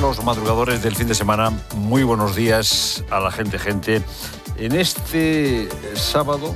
Los madrugadores del fin de semana, muy buenos días a la gente. En este sábado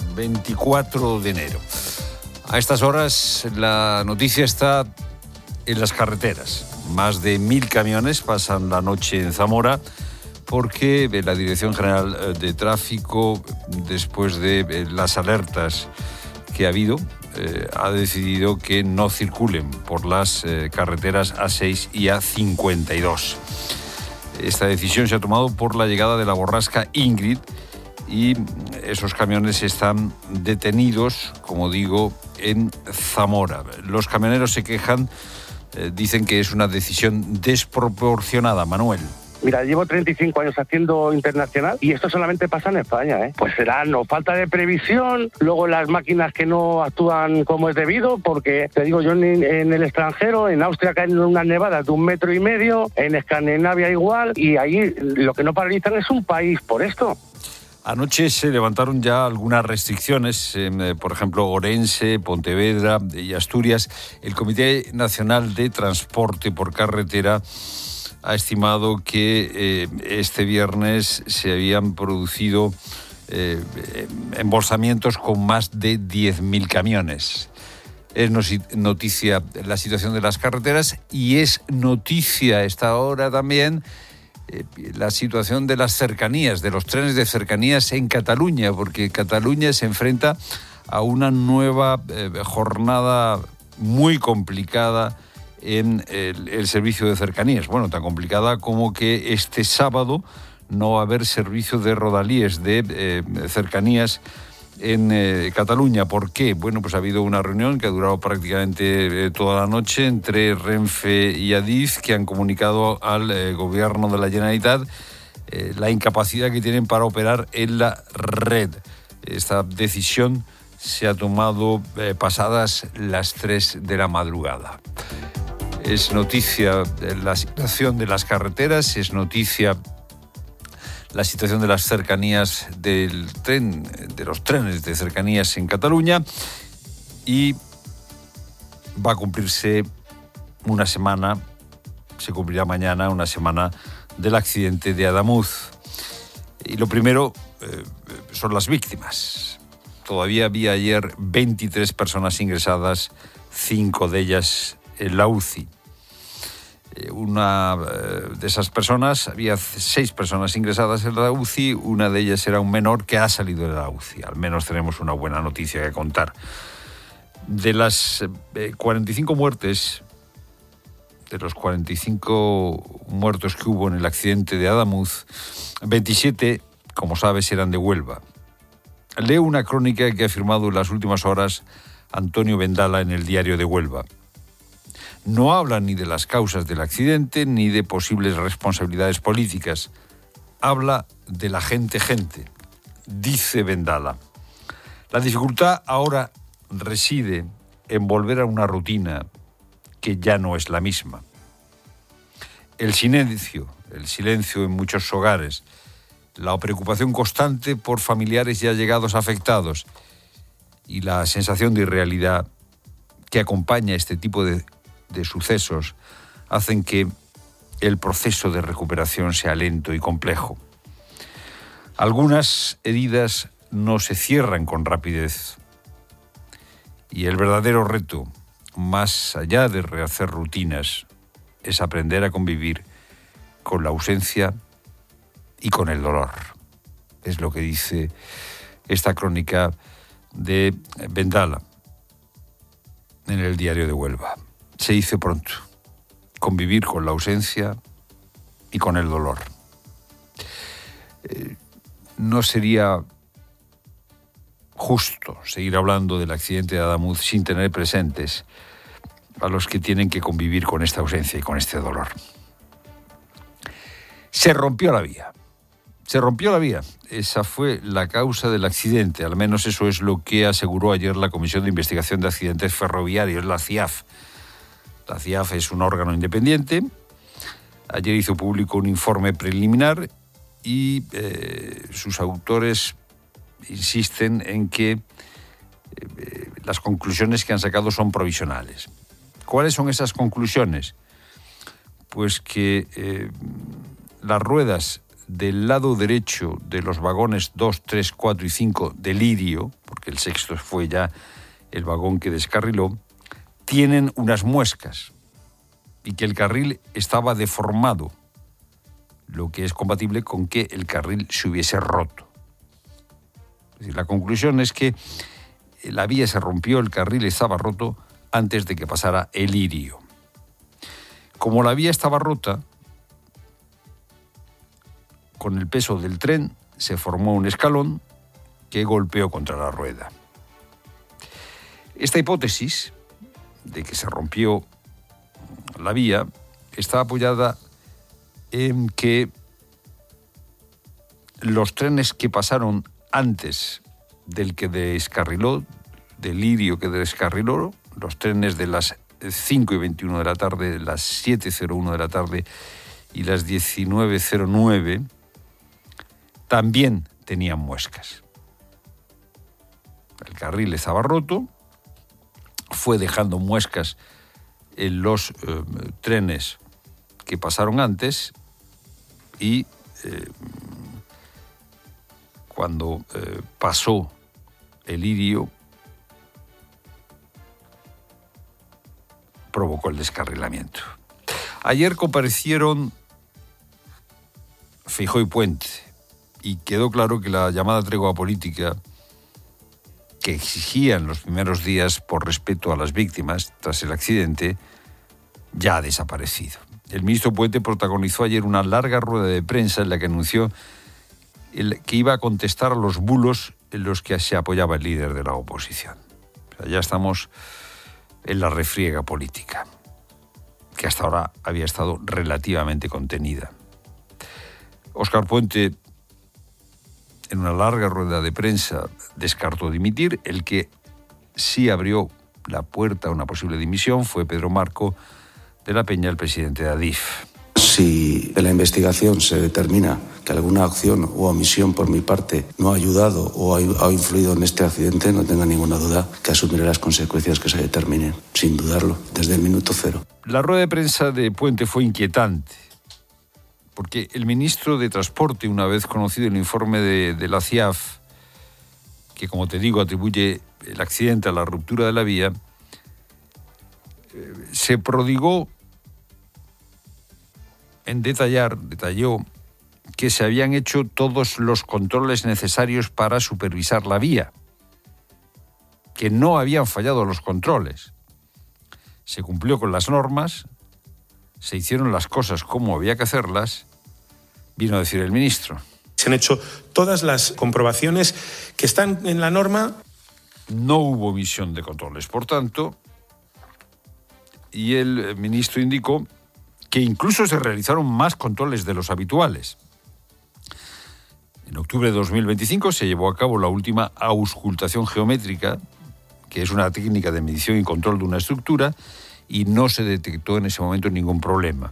24 de enero. A estas horas la noticia está en las carreteras. Más de 1.000 camiones pasan la noche en Zamora porque la Dirección General de Tráfico, después de las alertas que ha habido, ha decidido que no circulen por las carreteras A6 y A52. Esta decisión se ha tomado por la llegada de la borrasca Ingrid y esos camiones están detenidos, como digo, en Zamora. Los camioneros se quejan, dicen que es una decisión desproporcionada. Manuel. Mira, llevo 35 años haciendo internacional y esto solamente pasa en España, ¿eh? Pues será falta de previsión, luego las máquinas que no actúan como es debido, porque te digo yo en el extranjero, en Austria caen unas nevadas de 1,5 metros, en Escandinavia igual, y ahí lo que no paralizan es un país por esto. Anoche se levantaron ya algunas restricciones, por ejemplo, Orense, Pontevedra y Asturias. El Comité Nacional de Transporte por Carretera ha estimado que este viernes se habían producido embolsamientos con más de 10.000 camiones. Es noticia la situación de las carreteras y es noticia a esta hora también la situación de las cercanías, de los trenes de cercanías en Cataluña, porque Cataluña se enfrenta a una nueva jornada muy complicada en el servicio de cercanías. Bueno, tan complicada como que este sábado no va a haber servicio de rodalíes, de cercanías en Cataluña. ¿Por qué? Bueno, pues ha habido una reunión que ha durado prácticamente toda la noche entre Renfe y Adif, que han comunicado al gobierno de la Generalitat la incapacidad que tienen para operar en la red. Esta decisión se ha tomado pasadas las 3 de la madrugada. Es noticia la situación de las carreteras, es noticia la situación de las cercanías del tren, de los trenes de cercanías en Cataluña, y va a cumplirse una semana, se cumplirá mañana una semana del accidente de Adamuz. Y lo primero son las víctimas. Todavía había ayer 23 personas ingresadas, 5 de ellas en la UCI. Una de esas personas, había 6 personas ingresadas en la UCI, una de ellas era un menor que ha salido de la UCI. Al menos tenemos una buena noticia que contar. De las 45 muertes, de los 45 muertos que hubo en el accidente de Adamuz, 27, como sabes, eran de Huelva. Leo una crónica que ha firmado en las últimas horas Antonio Vendala en el Diario de Huelva. No habla ni de las causas del accidente ni de posibles responsabilidades políticas. Habla de la gente, dice Vendala. La dificultad ahora reside en volver a una rutina que ya no es la misma. El silencio en muchos hogares, la preocupación constante por familiares ya llegados afectados y la sensación de irrealidad que acompaña este tipo de sucesos hacen que el proceso de recuperación sea lento y complejo. Algunas heridas no se cierran con rapidez y el verdadero reto, más allá de rehacer rutinas, es aprender a convivir con la ausencia y con el dolor. Es lo que dice esta crónica de Vendala en el Diario de Huelva. Se dice pronto, convivir con la ausencia y con el dolor. No sería justo seguir hablando del accidente de Adamuz sin tener presentes a los que tienen que convivir con esta ausencia y con este dolor. Se rompió la vía. Esa fue la causa del accidente. Al menos eso es lo que aseguró ayer la Comisión de Investigación de Accidentes Ferroviarios, la CIAF. La CIAF es un órgano independiente. Ayer hizo público un informe preliminar y sus autores insisten en que las conclusiones que han sacado son provisionales. ¿Cuáles son esas conclusiones? Pues que las ruedas del lado derecho de los vagones 2, 3, 4 y 5 de Lirio, porque el sexto fue ya el vagón que descarriló, tienen unas muescas y que el carril estaba deformado, lo que es compatible con que el carril se hubiese roto. Es decir, la conclusión es que la vía se rompió, el carril estaba roto antes de que pasara el Lirio. Como la vía estaba rota, con el peso del tren se formó un escalón que golpeó contra la rueda. Esta hipótesis de que se rompió la vía está apoyada en que los trenes que pasaron antes del que descarriló, del Lirio que descarriló, los trenes de las 5:21 de la tarde, las 7:01 de la tarde y las 19:09, también tenían muescas. El carril estaba roto, fue dejando muescas en los trenes que pasaron antes y cuando pasó el Lirio provocó el descarrilamiento. Ayer comparecieron Feijóo y Puente y quedó claro que la llamada tregua política que exigían los primeros días por respeto a las víctimas tras el accidente ya ha desaparecido. El ministro Puente protagonizó ayer una larga rueda de prensa en la que anunció que iba a contestar a los bulos en los que se apoyaba el líder de la oposición. O sea, ya estamos en la refriega política, que hasta ahora había estado relativamente contenida. Óscar Puente, en una larga rueda de prensa, descartó dimitir. El que sí abrió la puerta a una posible dimisión fue Pedro Marco de la Peña, el presidente de Adif. Si en la investigación se determina que alguna acción o omisión por mi parte no ha ayudado o ha influido en este accidente, no tenga ninguna duda que asumiré las consecuencias que se determinen, sin dudarlo, desde el minuto cero. La rueda de prensa de Puente fue inquietante, porque el ministro de Transporte, una vez conocido el informe de la CIAF, que como te digo atribuye el accidente a la ruptura de la vía, se prodigó en detalló que se habían hecho todos los controles necesarios para supervisar la vía, que no habían fallado los controles. Se cumplió con las normas, se hicieron las cosas como había que hacerlas, vino a decir el ministro. Se han hecho todas las comprobaciones que están en la norma. No hubo omisión de controles, por tanto, y el ministro indicó que incluso se realizaron más controles de los habituales. En octubre de 2025 se llevó a cabo la última auscultación geométrica, que es una técnica de medición y control de una estructura, y no se detectó en ese momento ningún problema.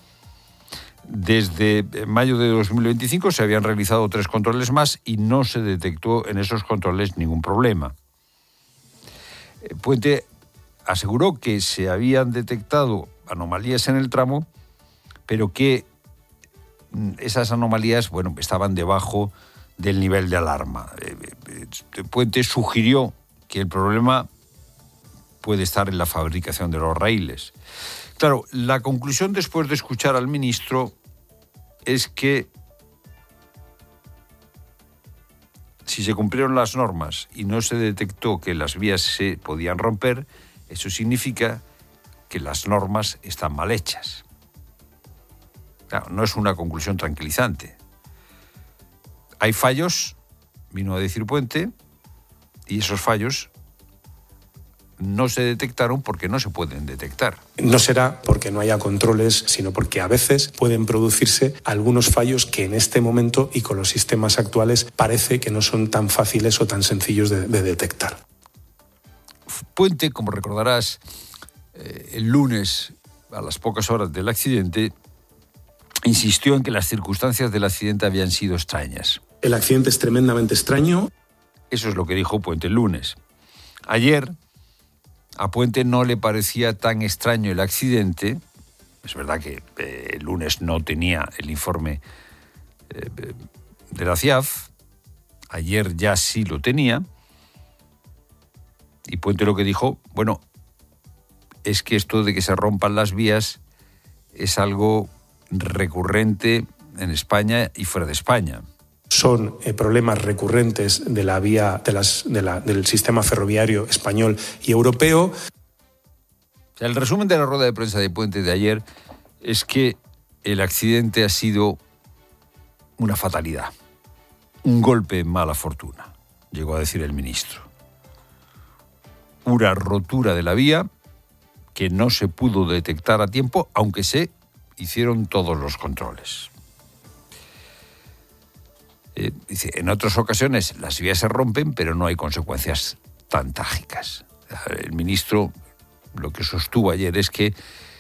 Desde mayo de 2025 se habían realizado 3 controles más y no se detectó en esos controles ningún problema. Puente aseguró que se habían detectado anomalías en el tramo, pero que esas anomalías, estaban debajo del nivel de alarma. Puente sugirió que el problema puede estar en la fabricación de los raíles. Claro, la conclusión después de escuchar al ministro es que si se cumplieron las normas y no se detectó que las vías se podían romper, eso significa que las normas están mal hechas. Claro, no es una conclusión tranquilizante. Hay fallos, vino a decir Puente, y esos fallos no se detectaron porque no se pueden detectar. No será porque no haya controles, sino porque a veces pueden producirse algunos fallos que en este momento y con los sistemas actuales parece que no son tan fáciles o tan sencillos de detectar. Puente, como recordarás, el lunes, a las pocas horas del accidente, insistió en que las circunstancias del accidente habían sido extrañas. El accidente es tremendamente extraño. Eso es lo que dijo Puente el lunes. Ayer, a Puente no le parecía tan extraño el accidente Es verdad que el lunes no tenía el informe de la CIAF, ayer ya sí lo tenía, y Puente lo que dijo, bueno, es que esto de que se rompan las vías es algo recurrente en España y fuera de España. Son problemas recurrentes de la vía del sistema ferroviario español y europeo. O sea, el resumen de la rueda de prensa de Puente de ayer es que el accidente ha sido una fatalidad, un golpe en mala fortuna, llegó a decir el ministro. Una rotura de la vía que no se pudo detectar a tiempo, aunque se hicieron todos los controles. Dice, en otras ocasiones las vías se rompen, pero no hay consecuencias tan trágicas. El ministro lo que sostuvo ayer es que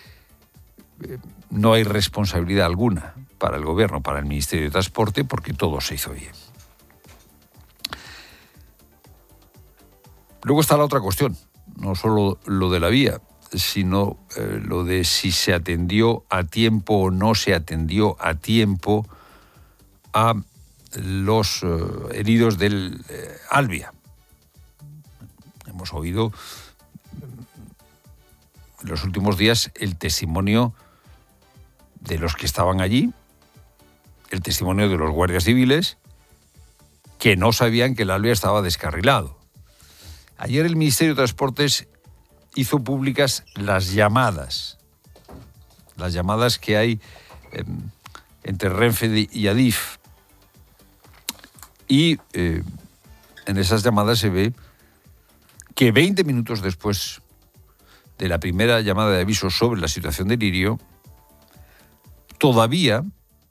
no hay responsabilidad alguna para el gobierno, para el Ministerio de Transporte, porque todo se hizo bien. Luego está la otra cuestión, no solo lo de la vía, sino lo de si se atendió a tiempo o no se atendió a tiempo a los heridos del Alvia. Hemos oído en los últimos días el testimonio de los que estaban allí, el testimonio de los guardias civiles que no sabían que el Alvia estaba descarrilado. Ayer el Ministerio de Transportes hizo públicas las llamadas que hay entre Renfe y Adif. Y en esas llamadas se ve que 20 minutos después de la primera llamada de aviso sobre la situación de Lirio, todavía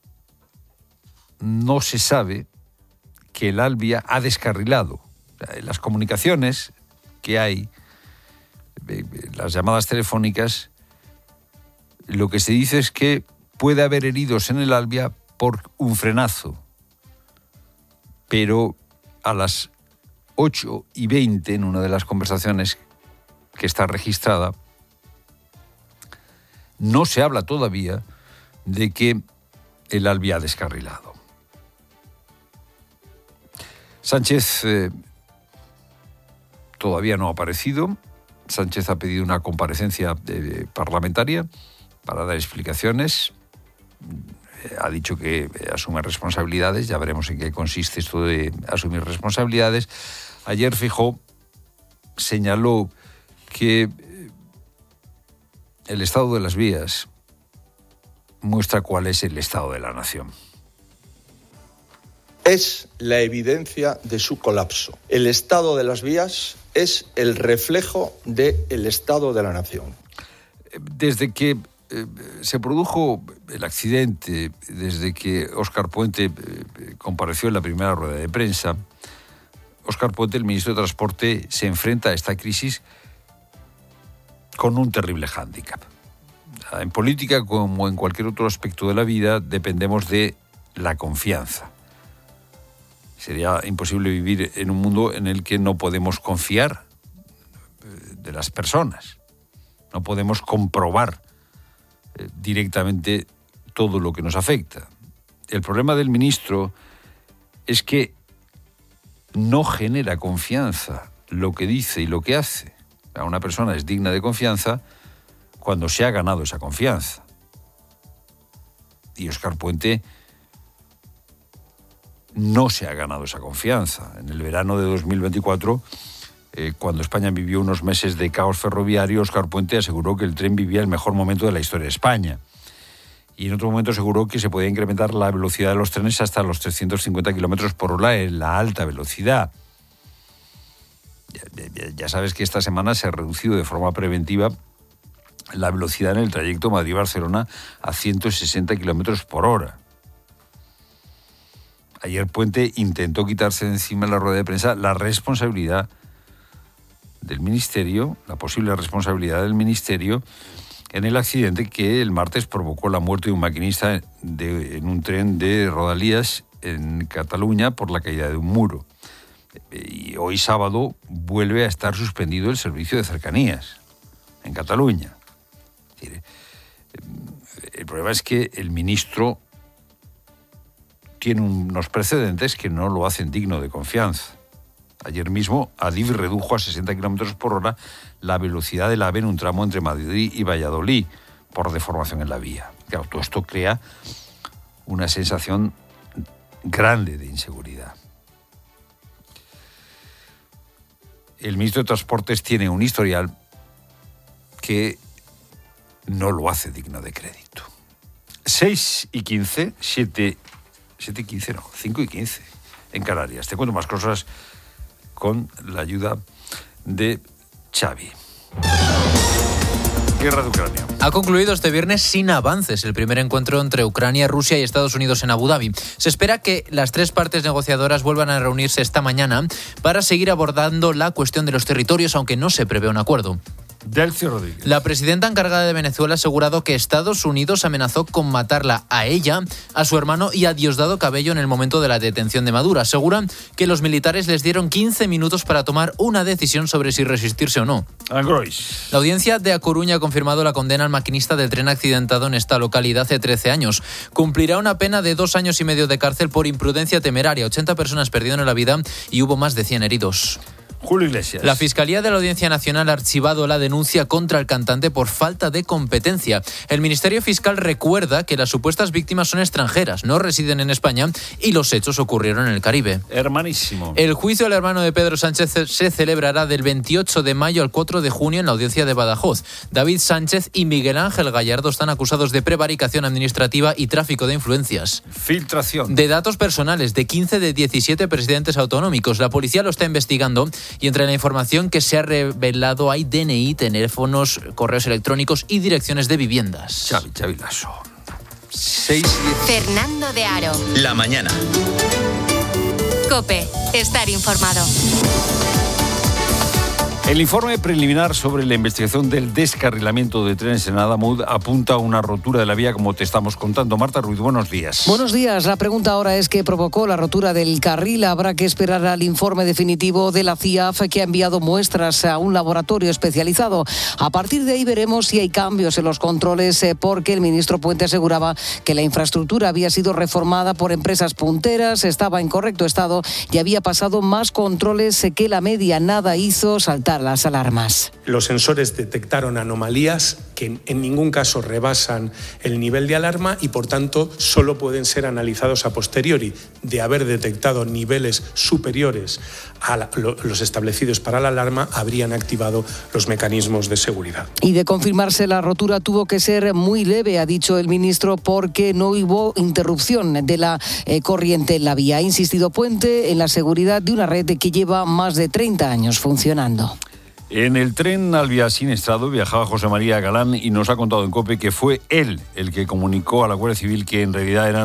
no se sabe que el Alvia ha descarrilado. En las comunicaciones que hay, las llamadas telefónicas, lo que se dice es que puede haber heridos en el Alvia por un frenazo. Pero a las 8:20, en una de las conversaciones que está registrada, no se habla todavía de que el Alvia ha descarrilado. Sánchez todavía no ha aparecido. Sánchez ha pedido una comparecencia parlamentaria para dar explicaciones. Ha dicho que asume responsabilidades, ya veremos en qué consiste esto de asumir responsabilidades. Ayer Feijóo señaló que el estado de las vías muestra cuál es el estado de la nación. Es la evidencia de su colapso. El estado de las vías es el reflejo del estado de la nación. Desde que se produjo el accidente, desde que Óscar Puente compareció en la primera rueda de prensa, Óscar Puente, el ministro de Transporte, se enfrenta a esta crisis con un terrible hándicap. En política, como en cualquier otro aspecto de la vida, dependemos de la confianza. Sería imposible vivir en un mundo en el que no podemos confiar de las personas. No podemos comprobar directamente todo lo que nos afecta. El problema del ministro es que no genera confianza lo que dice y lo que hace. Una persona es digna de confianza cuando se ha ganado esa confianza. Y Óscar Puente no se ha ganado esa confianza. En el verano de 2024, cuando España vivió unos meses de caos ferroviario, Óscar Puente aseguró que el tren vivía el mejor momento de la historia de España. Y en otro momento aseguró que se podía incrementar la velocidad de los trenes hasta los 350 kilómetros por hora en la alta velocidad. Ya sabes que esta semana se ha reducido de forma preventiva la velocidad en el trayecto Madrid-Barcelona a 160 kilómetros por hora. Ayer Puente intentó quitarse de encima en la rueda de prensa la responsabilidad del Ministerio, la posible responsabilidad del Ministerio en el accidente que el martes provocó la muerte de un maquinista en un tren de Rodalies en Cataluña por la caída de un muro. Y hoy sábado vuelve a estar suspendido el servicio de cercanías en Cataluña. El problema es que el ministro tiene unos precedentes que no lo hacen digno de confianza. Ayer mismo, Adif redujo a 60 km por hora la velocidad del AVE en un tramo entre Madrid y Valladolid por deformación en la vía. Claro, todo esto crea una sensación grande de inseguridad. El ministro de Transportes tiene un historial que no lo hace digno de crédito. 6:15, 7:15 no, 5:15 en Canarias. Te cuento más cosas con la ayuda de Xavi. Guerra de Ucrania. Ha concluido este viernes sin avances el primer encuentro entre Ucrania, Rusia y Estados Unidos en Abu Dhabi. Se espera que las tres partes negociadoras vuelvan a reunirse esta mañana para seguir abordando la cuestión de los territorios, aunque no se prevé un acuerdo. Delcy Rodríguez. La presidenta encargada de Venezuela ha asegurado que Estados Unidos amenazó con matarla a ella, a su hermano y a Diosdado Cabello en el momento de la detención de Maduro. Aseguran que los militares les dieron 15 minutos para tomar una decisión sobre si resistirse o no. Angrois. La audiencia de A Coruña ha confirmado la condena al maquinista del tren accidentado en esta localidad hace 13 años. Cumplirá una pena de 2 años y medio de cárcel por imprudencia temeraria. 80 personas perdieron la vida y hubo más de 100 heridos. Julio Iglesias. La Fiscalía de la Audiencia Nacional ha archivado la denuncia contra el cantante por falta de competencia. El Ministerio Fiscal recuerda que las supuestas víctimas son extranjeras, no residen en España y los hechos ocurrieron en el Caribe. Hermanísimo. El juicio al hermano de Pedro Sánchez se celebrará del 28 de mayo al 4 de junio en la audiencia de Badajoz. David Sánchez y Miguel Ángel Gallardo están acusados de prevaricación administrativa y tráfico de influencias. Filtración. De datos personales de 15 de 17 presidentes autonómicos. La policía lo está investigando y entre la información que se ha revelado hay DNI, teléfonos, correos electrónicos y direcciones de viviendas. Xavi Lasso. 6:10. Fernando de Aro. La mañana. COPE. Estar informado. El informe preliminar sobre la investigación del descarrilamiento de trenes en Adamud apunta a una rotura de la vía, como te estamos contando. Marta Ruiz, buenos días. Buenos días. La pregunta ahora es qué provocó la rotura del carril. Habrá que esperar al informe definitivo de la CIAF, que ha enviado muestras a un laboratorio especializado. A partir de ahí veremos si hay cambios en los controles, porque el ministro Puente aseguraba que la infraestructura había sido reformada por empresas punteras, estaba en correcto estado y había pasado más controles que la media. Nada hizo saltar las alarmas. Los sensores detectaron anomalías que en ningún caso rebasan el nivel de alarma y, por tanto, solo pueden ser analizados a posteriori. De haber detectado niveles superiores a los establecidos para la alarma, habrían activado los mecanismos de seguridad. Y de confirmarse la rotura tuvo que ser muy leve, ha dicho el ministro, porque no hubo interrupción de la corriente en la vía. Ha insistido Puente en la seguridad de una red que lleva más de 30 años funcionando. En el tren Albiá-Sinestrado viajaba José María Galán y nos ha contado en COPE que fue él el que comunicó a la Guardia Civil que en realidad eran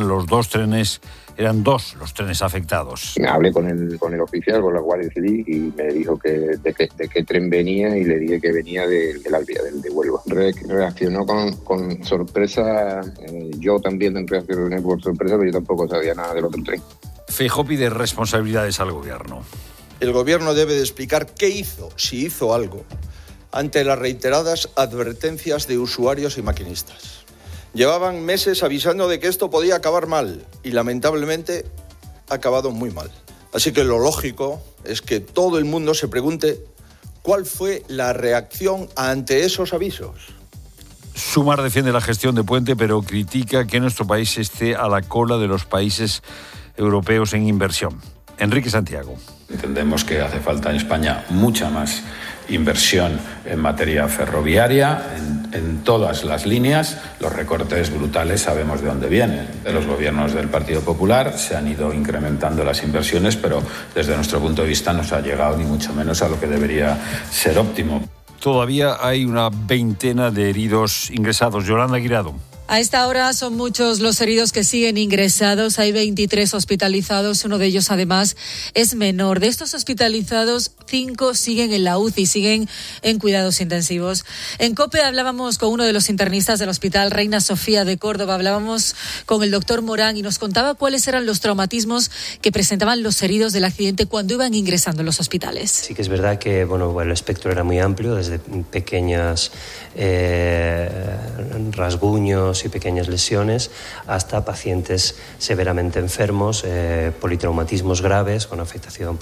dos los trenes afectados. Hablé con el oficial, con la Guardia Civil, y me dijo que de qué tren venía, y le dije que venía del Albiá, del de Huelva. Reaccionó con sorpresa. Yo también reaccioné por sorpresa, pero yo tampoco sabía nada del otro tren. Feijóo pide responsabilidades al gobierno. El gobierno debe de explicar qué hizo, si hizo algo, ante las reiteradas advertencias de usuarios y maquinistas. Llevaban meses avisando de que esto podía acabar mal y lamentablemente ha acabado muy mal. Así que lo lógico es que todo el mundo se pregunte cuál fue la reacción ante esos avisos. Sumar defiende la gestión de Puente, pero critica que nuestro país esté a la cola de los países europeos en inversión. Enrique Santiago. Entendemos que hace falta en España mucha más inversión en materia ferroviaria, en todas las líneas. Los recortes brutales sabemos de dónde vienen. De los gobiernos del Partido Popular se han ido incrementando las inversiones, pero desde nuestro punto de vista no se ha llegado ni mucho menos a lo que debería ser óptimo. Todavía hay una veintena de heridos ingresados. Yolanda Guirado. A esta hora son muchos los heridos que siguen ingresados. Hay 23 hospitalizados. Uno de ellos, además, es menor. De estos hospitalizados, 5 siguen en la UCI, siguen en cuidados intensivos. En COPE hablábamos con uno de los internistas del Hospital Reina Sofía de Córdoba. Hablábamos con el doctor Morán y nos contaba cuáles eran los traumatismos que presentaban los heridos del accidente cuando iban ingresando en los hospitales. Sí que es verdad que el espectro era muy amplio, desde pequeños rasguños heridos y pequeñas lesiones, hasta pacientes severamente enfermos, politraumatismos graves con afectación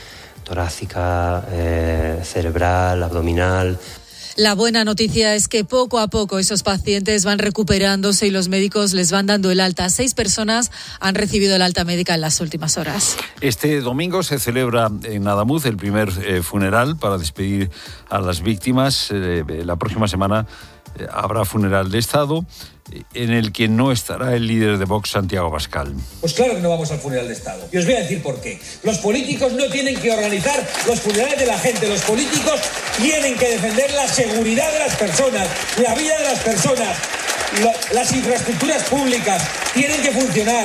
torácica, cerebral, abdominal. La buena noticia es que poco a poco esos pacientes van recuperándose y los médicos les van dando el alta. 6 personas han recibido el alta médica en las últimas horas. Este domingo se celebra en Adamuz el primer funeral para despedir a las víctimas. La próxima semana habrá funeral de Estado en el que no estará el líder de Vox, Santiago Abascal. Pues claro que no vamos al funeral de Estado. Y os voy a decir por qué. Los políticos no tienen que organizar los funerales de la gente. Los políticos tienen que defender la seguridad de las personas, la vida de las personas. Las infraestructuras públicas tienen que funcionar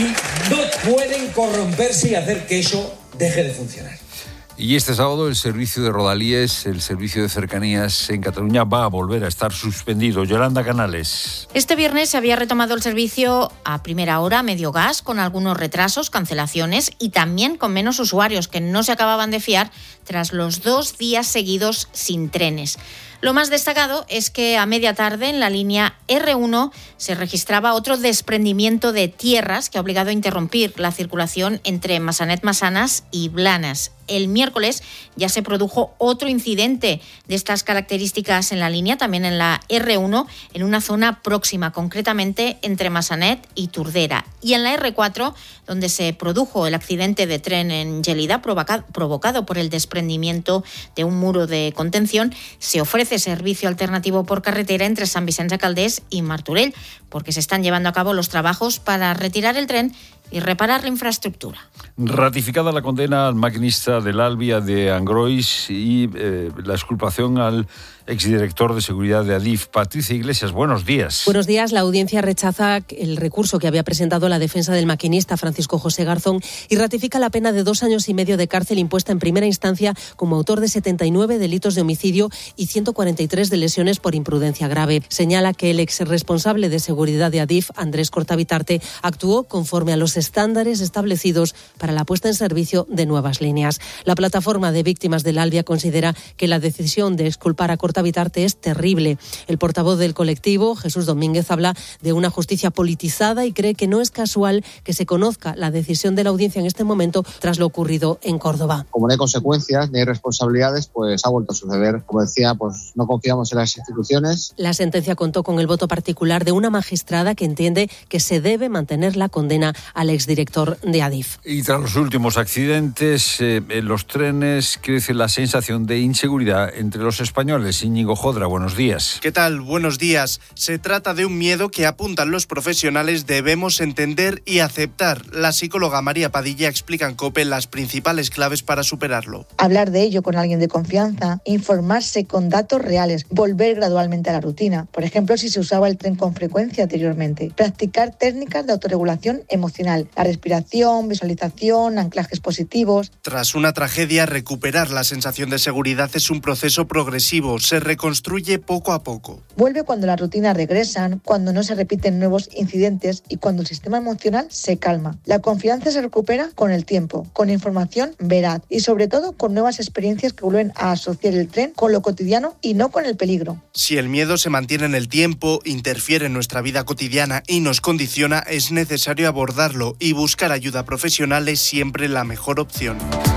y no pueden corromperse y hacer que eso deje de funcionar. Y este sábado el servicio de Rodalies, el servicio de cercanías en Cataluña, va a volver a estar suspendido. Yolanda Canales. Este viernes se había retomado el servicio a primera hora, medio gas, con algunos retrasos, cancelaciones y también con menos usuarios que no se acababan de fiar tras los 2 días seguidos sin trenes. Lo más destacado es que a media tarde en la línea R1 se registraba otro desprendimiento de tierras que ha obligado a interrumpir la circulación entre Massanet-Massanas y Blanes. El miércoles ya se produjo otro incidente de estas características en la línea, también en la R1, en una zona próxima, concretamente entre Massanet y Tordera. Y en la R4, donde se produjo el accidente de tren en Gelida, provocado por el desprendimiento de un muro de contención, se ofrece servicio alternativo por carretera entre Sant Vicenç de Calders y Martorell, porque se están llevando a cabo los trabajos para retirar el tren y reparar la infraestructura. Ratificada la condena al maquinista del Alvia de Angrois y la exculpación al exdirector de seguridad de Adif. Patricia Iglesias, buenos días. Buenos días. La audiencia rechaza el recurso que había presentado la defensa del maquinista Francisco José Garzón y ratifica la pena de 2 años y medio de cárcel impuesta en primera instancia como autor de 79 delitos de homicidio y 143 de lesiones por imprudencia grave. Señala que el exresponsable de seguridad de Adif, Andrés Cortavitarte, actuó conforme a los estándares establecidos para la puesta en servicio de nuevas líneas. La plataforma de víctimas del Alvia considera que la decisión de exculpar a Cortavitarte es terrible. El portavoz del colectivo, Jesús Domínguez, habla de una justicia politizada y cree que no es casual que se conozca la decisión de la audiencia en este momento tras lo ocurrido en Córdoba. Como no hay consecuencias ni hay responsabilidades, pues ha vuelto a suceder. Como decía, pues no confiamos en las instituciones. La sentencia contó con el voto particular de una magistrada que entiende que se debe mantener la condena al exdirector de Adif. Y tras los últimos accidentes en los trenes crece la sensación de inseguridad entre los españoles. Íñigo Jodra, buenos días. ¿Qué tal? Buenos días. Se trata de un miedo que apuntan los profesionales, debemos entender y aceptar. La psicóloga María Padilla explica en COPE las principales claves para superarlo. Hablar de ello con alguien de confianza, informarse con datos reales, volver gradualmente a la rutina. Por ejemplo, si se usaba el tren con frecuencia anteriormente. Practicar técnicas de autorregulación emocional, la respiración, visualización, anclajes positivos. Tras una tragedia, recuperar la sensación de seguridad es un proceso progresivo, se reconstruye poco a poco. Vuelve cuando las rutinas regresan, cuando no se repiten nuevos incidentes y cuando el sistema emocional se calma. La confianza se recupera con el tiempo, con información veraz y sobre todo con nuevas experiencias que vuelven a asociar el tren con lo cotidiano y no con el peligro. Si el miedo se mantiene en el tiempo, interfiere en nuestra vida cotidiana y nos condiciona, es necesario abordarlo y buscar ayuda profesional es siempre la mejor opción.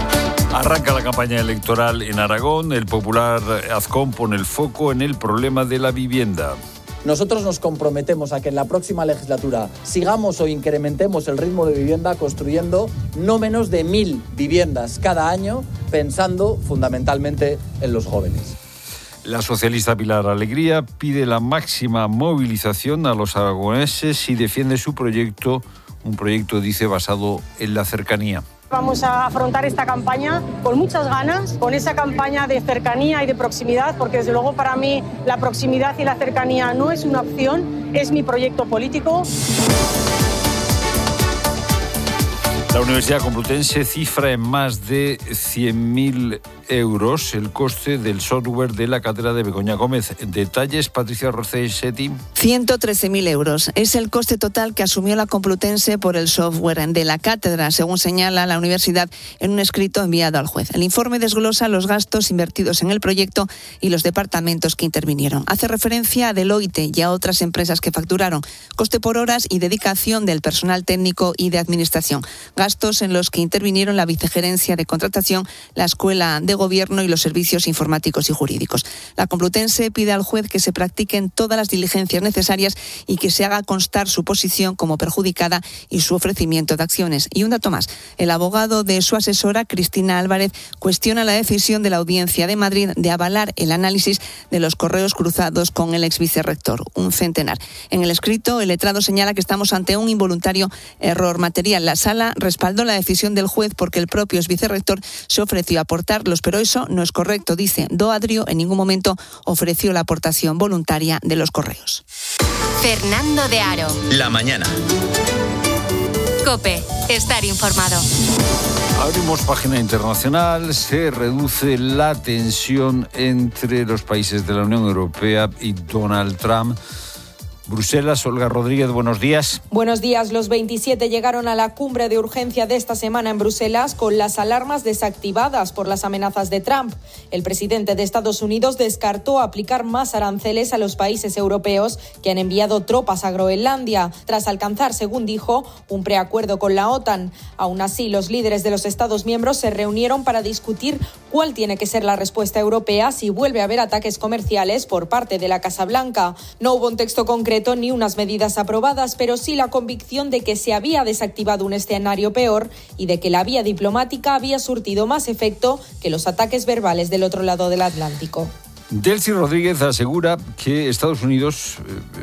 Arranca la campaña electoral en Aragón. El popular Azcón pone el foco en el problema de la vivienda. Nosotros nos comprometemos a que en la próxima legislatura sigamos o incrementemos el ritmo de vivienda construyendo no menos de 1.000 viviendas cada año, pensando fundamentalmente en los jóvenes. La socialista Pilar Alegría pide la máxima movilización a los aragoneses y defiende su proyecto, un proyecto, dice, basado en la cercanía. Vamos a afrontar esta campaña con muchas ganas, con esa campaña de cercanía y de proximidad, porque desde luego para mí la proximidad y la cercanía no es una opción, es mi proyecto político. La Universidad Complutense cifra en más de 100.000 euros el coste del software de la cátedra de Begoña Gómez. Detalles, Patricia Rocchet-Setti. 113.000 euros. Es el coste total que asumió la Complutense por el software de la cátedra, según señala la universidad en un escrito enviado al juez. El informe desglosa los gastos invertidos en el proyecto y los departamentos que intervinieron. Hace referencia a Deloitte y a otras empresas que facturaron, coste por horas y dedicación del personal técnico y de administración. Gastos en los que intervinieron la Vicegerencia de Contratación, la Escuela de Gobierno y los servicios informáticos y jurídicos. La Complutense pide al juez que se practiquen todas las diligencias necesarias y que se haga constar su posición como perjudicada y su ofrecimiento de acciones. Y un dato más, el abogado de su asesora, Cristina Álvarez, cuestiona la decisión de la Audiencia de Madrid de avalar el análisis de los correos cruzados con el exvicerrector, un centenar. En el escrito, el letrado señala que estamos ante un involuntario error material. La sala respaldó la decisión del juez porque el propio exvicerrector se ofreció a aportarlos, pero eso no es correcto, dice. Do Adrio en ningún momento ofreció la aportación voluntaria de los correos. Fernando de Aro. La mañana. COPE. Estar informado. Abrimos página internacional. Se reduce la tensión entre los países de la Unión Europea y Donald Trump. Bruselas, Olga Rodríguez, buenos días. Buenos días. Los 27 llegaron a la cumbre de urgencia de esta semana en Bruselas con las alarmas desactivadas por las amenazas de Trump. El presidente de Estados Unidos descartó aplicar más aranceles a los países europeos que han enviado tropas a Groenlandia, tras alcanzar, según dijo, un preacuerdo con la OTAN. Aún así, los líderes de los Estados miembros se reunieron para discutir cuál tiene que ser la respuesta europea si vuelve a haber ataques comerciales por parte de la Casa Blanca. No hubo un texto concreto ni unas medidas aprobadas, pero sí la convicción de que se había desactivado un escenario peor y de que la vía diplomática había surtido más efecto que los ataques verbales del otro lado del Atlántico. Delcy Rodríguez asegura que Estados Unidos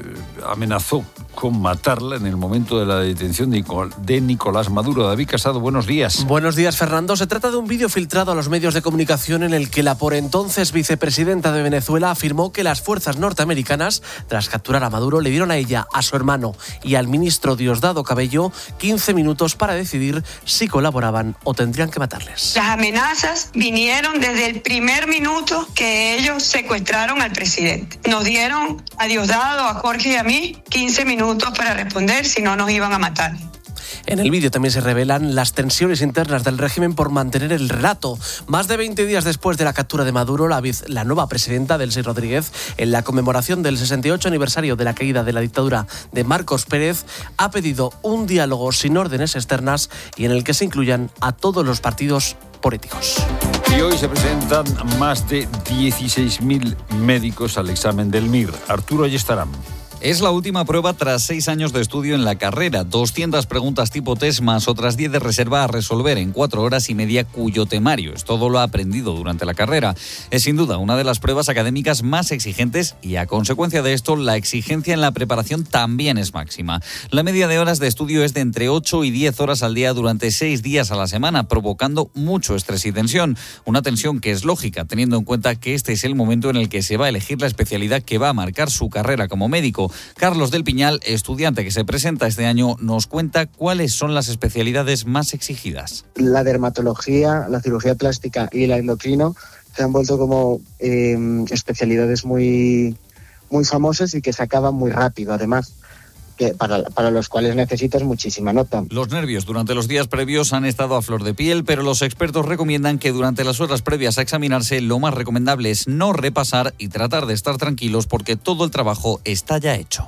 amenazó con matarla en el momento de la detención de Nicolás Maduro. David Casado, buenos días. Buenos días, Fernando. Se trata de un vídeo filtrado a los medios de comunicación en el que la por entonces vicepresidenta de Venezuela afirmó que las fuerzas norteamericanas, tras capturar a Maduro, le dieron a ella, a su hermano y al ministro Diosdado Cabello 15 minutos para decidir si colaboraban o tendrían que matarles. Las amenazas vinieron desde el primer minuto que ellos secuestraron al presidente. Nos dieron a Diosdado, a Jorge y a mí 15 minutos para responder, si no nos iban a matar. En el vídeo también se revelan las tensiones internas del régimen por mantener el relato. Más de 20 días después de la captura de Maduro, la nueva presidenta, Delcy Rodríguez, en la conmemoración del 68 aniversario de la caída de la dictadura de Marcos Pérez, ha pedido un diálogo sin órdenes externas y en el que se incluyan a todos los partidos políticos. Y hoy se presentan más de 16.000 médicos al examen del MIR. Arturo Ayestarán. Es la última prueba tras 6 años de estudio en la carrera. 200 preguntas tipo test más otras 10 de reserva a resolver en 4 horas y media, cuyo temario es todo lo aprendido durante la carrera. Es sin duda una de las pruebas académicas más exigentes y a consecuencia de esto la exigencia en la preparación también es máxima. La media de horas de estudio es de entre 8 y 10 horas al día durante 6 días a la semana, provocando mucho estrés y tensión. Una tensión que es lógica teniendo en cuenta que este es el momento en el que se va a elegir la especialidad que va a marcar su carrera como médico. Carlos del Piñal, estudiante que se presenta este año, nos cuenta cuáles son las especialidades más exigidas. La dermatología, la cirugía plástica y la endocrino se han vuelto como especialidades muy, muy famosas y que se acaban muy rápido, además, que para los cuales necesitas muchísima nota. Los nervios durante los días previos han estado a flor de piel, pero los expertos recomiendan que durante las horas previas a examinarse lo más recomendable es no repasar y tratar de estar tranquilos porque todo el trabajo está ya hecho.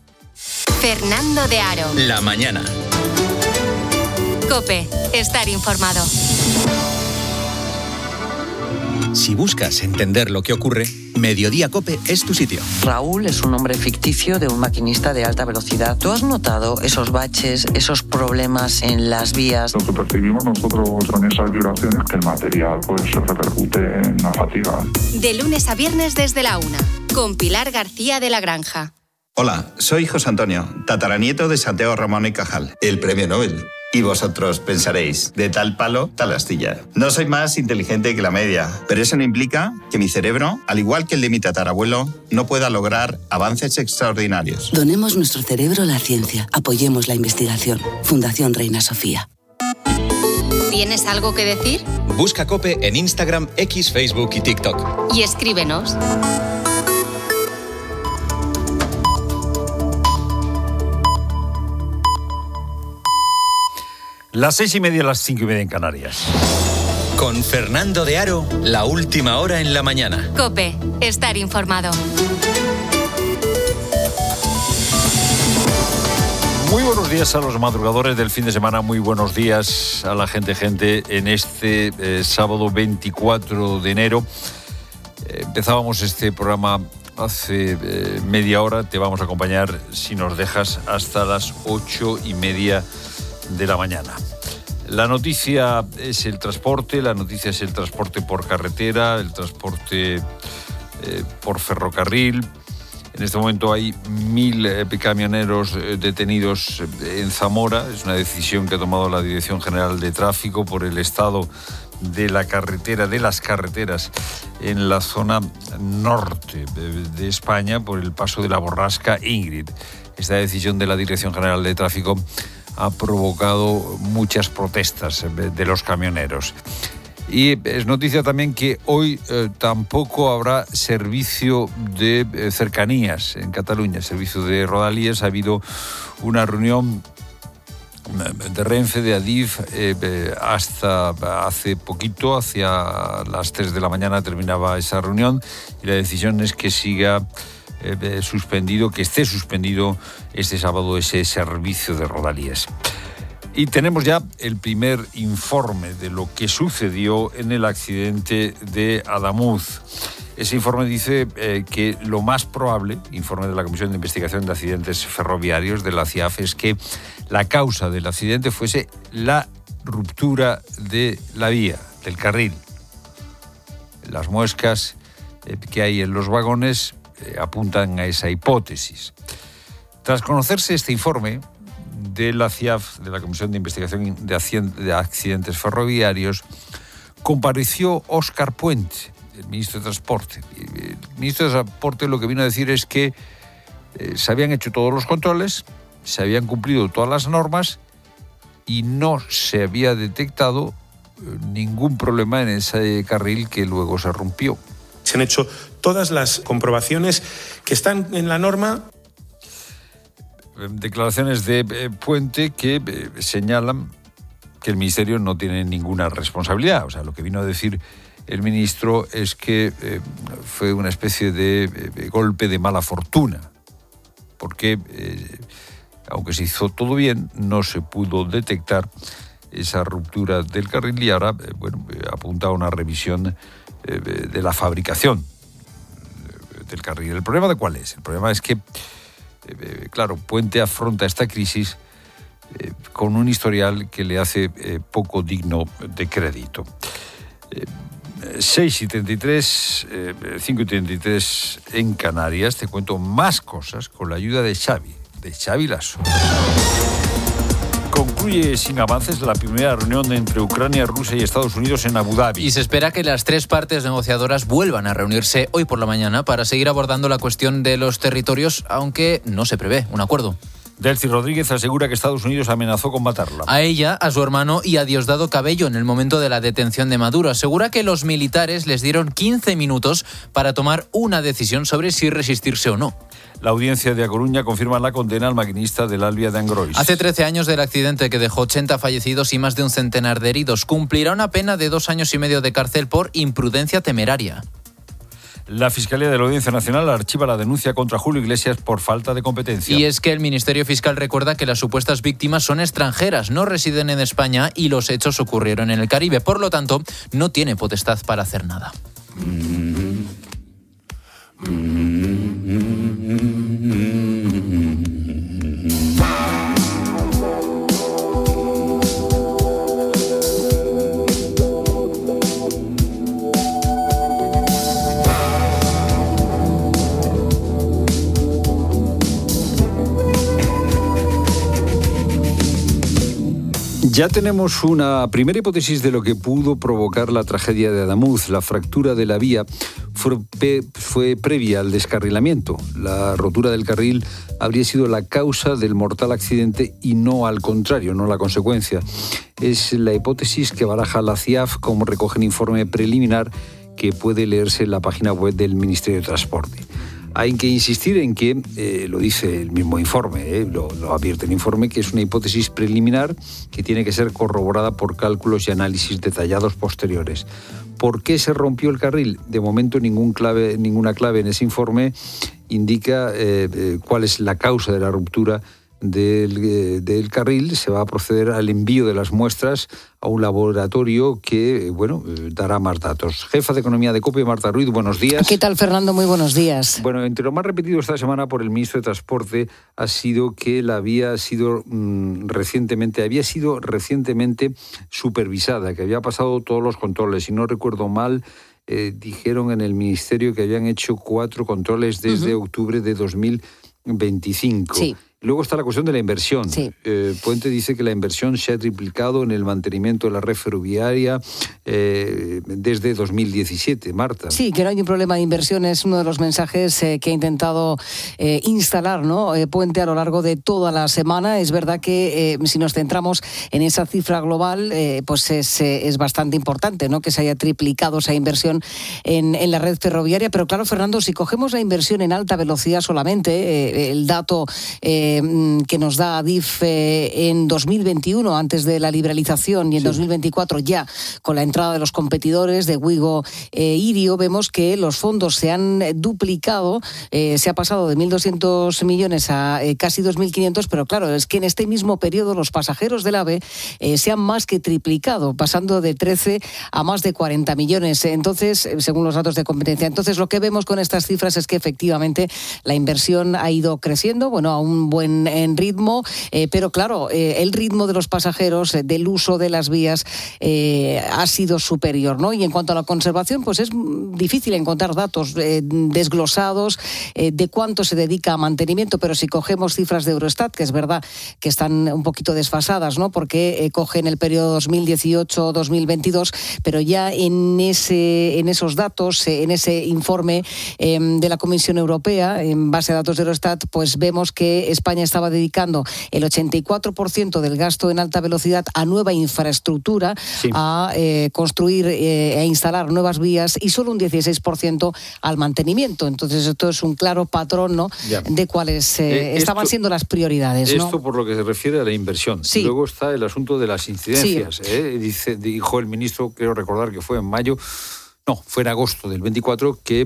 Fernando de Aro. La mañana. COPE. Estar informado. Si buscas entender lo que ocurre, Mediodía COPE es tu sitio. Raúl es un nombre ficticio de un maquinista de alta velocidad. ¿Tú has notado esos baches, esos problemas en las vías? Lo que percibimos nosotros con esas vibraciones es que el material pues repercute en la fatiga. De lunes a viernes desde la 1, con Pilar García de la Granja. Hola, soy José Antonio, tataranieto de Santiago Ramón y Cajal, el premio Nobel. Y vosotros pensaréis, de tal palo, tal astilla. No soy más inteligente que la media, pero eso no implica que mi cerebro, al igual que el de mi tatarabuelo, no pueda lograr avances extraordinarios. Donemos nuestro cerebro a la ciencia. Apoyemos la investigación. Fundación Reina Sofía. ¿Tienes algo que decir? Busca COPE en Instagram, X, Facebook y TikTok. Y escríbenos. Las 6:30, las 5:30 en Canarias. Con Fernando de Aro, la última hora en la mañana. COPE, estar informado. Muy buenos días a los madrugadores del fin de semana, muy buenos días a la gente en este sábado 24 de enero. Empezábamos este programa hace media hora, te vamos a acompañar, si nos dejas, hasta las 8:30 de la mañana. La noticia es el transporte, por carretera, el transporte por ferrocarril. En este momento hay 1.000 camioneros detenidos en Zamora. Es una decisión que ha tomado la Dirección General de Tráfico por el estado de la carretera, de las carreteras en la zona norte de España, por el paso de la borrasca Ingrid. Esta decisión de la Dirección General de Tráfico ha provocado muchas protestas de los camioneros. Y es noticia también que hoy tampoco habrá servicio de cercanías en Cataluña, servicio de Rodalies. Ha habido una reunión de Renfe, de Adif, hasta hace poquito, hacia las 3 de la mañana terminaba esa reunión, y la decisión es que siga suspendido, que esté suspendido este sábado ese servicio de Rodalies. Y tenemos ya el primer informe de lo que sucedió en el accidente de Adamuz. Ese informe dice que lo más probable, informe de la Comisión de Investigación de Accidentes Ferroviarios de la CIAF, es que la causa del accidente fuese la ruptura de la vía, del carril. Las muescas que hay en los vagones apuntan a esa hipótesis. Tras conocerse este informe de la CIAF, de la Comisión de Investigación de Accidentes Ferroviarios, compareció Óscar Puente, el ministro de Transporte. El ministro de Transporte lo que vino a decir es que se habían hecho todos los controles, se habían cumplido todas las normas y no se había detectado ningún problema en ese carril que luego se rompió. Se han hecho todas las comprobaciones que están en la norma. Declaraciones de Puente que señalan que el Ministerio no tiene ninguna responsabilidad. O sea, lo que vino a decir el ministro es que fue una especie de golpe de mala fortuna, porque aunque se hizo todo bien, no se pudo detectar esa ruptura del carril y ahora apunta a una revisión de la fabricación del carril. ¿El problema de cuál es? El problema es que claro, Puente afronta esta crisis con un historial que le hace poco digno de crédito. 6:33, 5:33 en Canarias. Te cuento más cosas con la ayuda de Xavi Lasso. Concluye sin avances la primera reunión entre Ucrania, Rusia y Estados Unidos en Abu Dhabi. Y se espera que las tres partes negociadoras vuelvan a reunirse hoy por la mañana para seguir abordando la cuestión de los territorios, aunque no se prevé un acuerdo. Delcy Rodríguez asegura que Estados Unidos amenazó con matarla. A ella, a su hermano y a Diosdado Cabello en el momento de la detención de Maduro. Asegura que los militares les dieron 15 minutos para tomar una decisión sobre si resistirse o no. La audiencia de A Coruña confirma la condena al maquinista del Alvia de Angrois. Hace 13 años del accidente que dejó 80 fallecidos y más de un centenar de heridos. Cumplirá una pena de 2 años y medio de cárcel por imprudencia temeraria. La Fiscalía de la Audiencia Nacional archiva la denuncia contra Julio Iglesias por falta de competencia. Y es que el Ministerio Fiscal recuerda que las supuestas víctimas son extranjeras, no residen en España y los hechos ocurrieron en el Caribe. Por lo tanto, no tiene potestad para hacer nada. Ya tenemos una primera hipótesis de lo que pudo provocar la tragedia de Adamuz. La fractura de la vía fue previa al descarrilamiento. La rotura del carril habría sido la causa del mortal accidente y no al contrario, no la consecuencia. Es la hipótesis que baraja la CIAF, como recoge el informe preliminar que puede leerse en la página web del Ministerio de Transporte. Hay que insistir en que, lo dice el mismo informe, lo advierte el informe, que es una hipótesis preliminar que tiene que ser corroborada por cálculos y análisis detallados posteriores. ¿Por qué se rompió el carril? De momento ninguna clave en ese informe indica cuál es la causa de la ruptura del carril. Se va a proceder al envío de las muestras a un laboratorio que, dará más datos. Jefa de Economía de COPE, Marta Ruiz, buenos días. ¿Qué tal, Fernando? Muy buenos días. Bueno, entre lo más repetido esta semana por el ministro de Transporte ha sido que la vía había sido recientemente supervisada, que había pasado todos los controles. Si no recuerdo mal, dijeron en el ministerio que habían hecho 4 controles desde octubre de 2025. Sí. Luego está la cuestión de la inversión. Sí. Puente dice que la inversión se ha triplicado en el mantenimiento de la red ferroviaria desde 2017. Marta. Sí, que no hay un problema de inversión, es uno de los mensajes que ha intentado instalar, ¿no? Puente a lo largo de toda la semana. Es verdad que si nos centramos en esa cifra global, pues es bastante importante, ¿no? Que se haya triplicado esa inversión en la red ferroviaria. Pero claro, Fernando, si cogemos la inversión en alta velocidad solamente, el dato que nos da Adif en 2021, antes de la liberalización, y en 2024 ya con la entrada de los competidores de Wigo Irio, vemos que los fondos se han duplicado, se ha pasado de 1.200 millones a casi 2.500, pero claro, es que en este mismo periodo los pasajeros del AVE se han más que triplicado, pasando de 13 a más de 40 millones. Entonces, según los datos de competencia. Entonces, lo que vemos con estas cifras es que efectivamente la inversión ha ido creciendo, a un buen ritmo, pero claro, el ritmo de los pasajeros, del uso de las vías, ha sido superior, ¿no? Y en cuanto a la conservación, pues es difícil encontrar datos desglosados de cuánto se dedica a mantenimiento, pero si cogemos cifras de Eurostat, que es verdad que están un poquito desfasadas, ¿no? Porque cogen el periodo 2018-2022, pero ya en esos datos, en ese informe de la Comisión Europea, en base a datos de Eurostat, pues vemos que España estaba dedicando el 84% del gasto en alta velocidad a nueva infraestructura, a construir e instalar nuevas vías, y solo un 16% al mantenimiento. Entonces esto es un claro patrón, ¿no? De cuáles estaban siendo las prioridades, ¿no? Esto por lo que se refiere a la inversión. Sí. Luego está el asunto de las incidencias. Sí. Dijo el ministro, quiero recordar que fue en mayo, no, fue en agosto del 24, que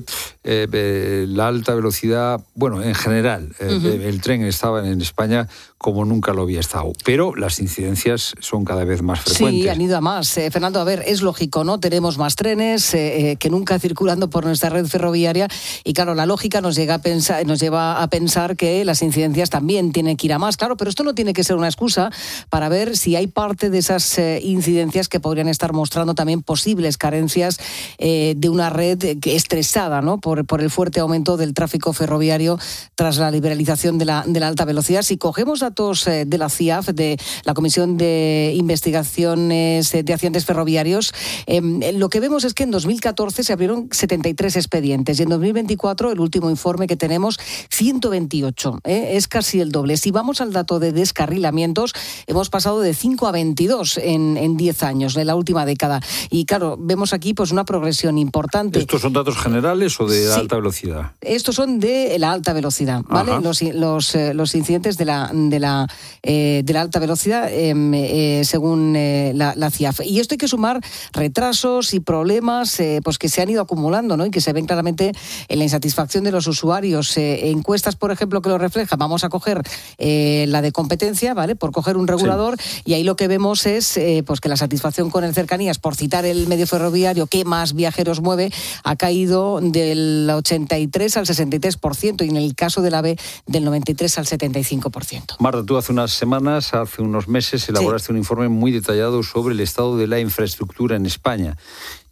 la alta velocidad, en general, el tren estaba en España como nunca lo había estado. Pero las incidencias son cada vez más frecuentes. Sí, han ido a más. Fernando, a ver, es lógico, ¿no? Tenemos más trenes que nunca circulando por nuestra red ferroviaria, y claro, la lógica nos lleva a pensar que las incidencias también tienen que ir a más. Claro, pero esto no tiene que ser una excusa para ver si hay parte de esas incidencias que podrían estar mostrando también posibles carencias de una red estresada, ¿no? por el fuerte aumento del tráfico ferroviario tras la liberalización de la alta velocidad. Si cogemos datos de la CIAF, de la Comisión de Investigaciones de Accidentes Ferroviarios, lo que vemos es que en 2014 se abrieron 73 expedientes y en 2024, el último informe que tenemos, 128. Es casi el doble. Si vamos al dato de descarrilamientos, hemos pasado de 5 a 22 en 10 años, en la última década. Y claro, vemos aquí pues una progresión importante. ¿Estos son datos generales o de alta velocidad? Estos son de la alta velocidad, ¿vale? Los incidentes de la alta velocidad, según la CIAF. Y esto hay que sumar retrasos y problemas pues que se han ido acumulando, ¿no? Y que se ven claramente en la insatisfacción de los usuarios. Encuestas, por ejemplo, que lo reflejan. Vamos a coger la de competencia, ¿vale? Por coger un regulador, y ahí lo que vemos es pues que la satisfacción con el Cercanías, por citar el medio ferroviario que más viajeros mueve, ha caído del 83 al 63%, y en el caso del AVE del 93 al 75%. Marta, tú hace unos meses, elaboraste un informe muy detallado sobre el estado de la infraestructura en España.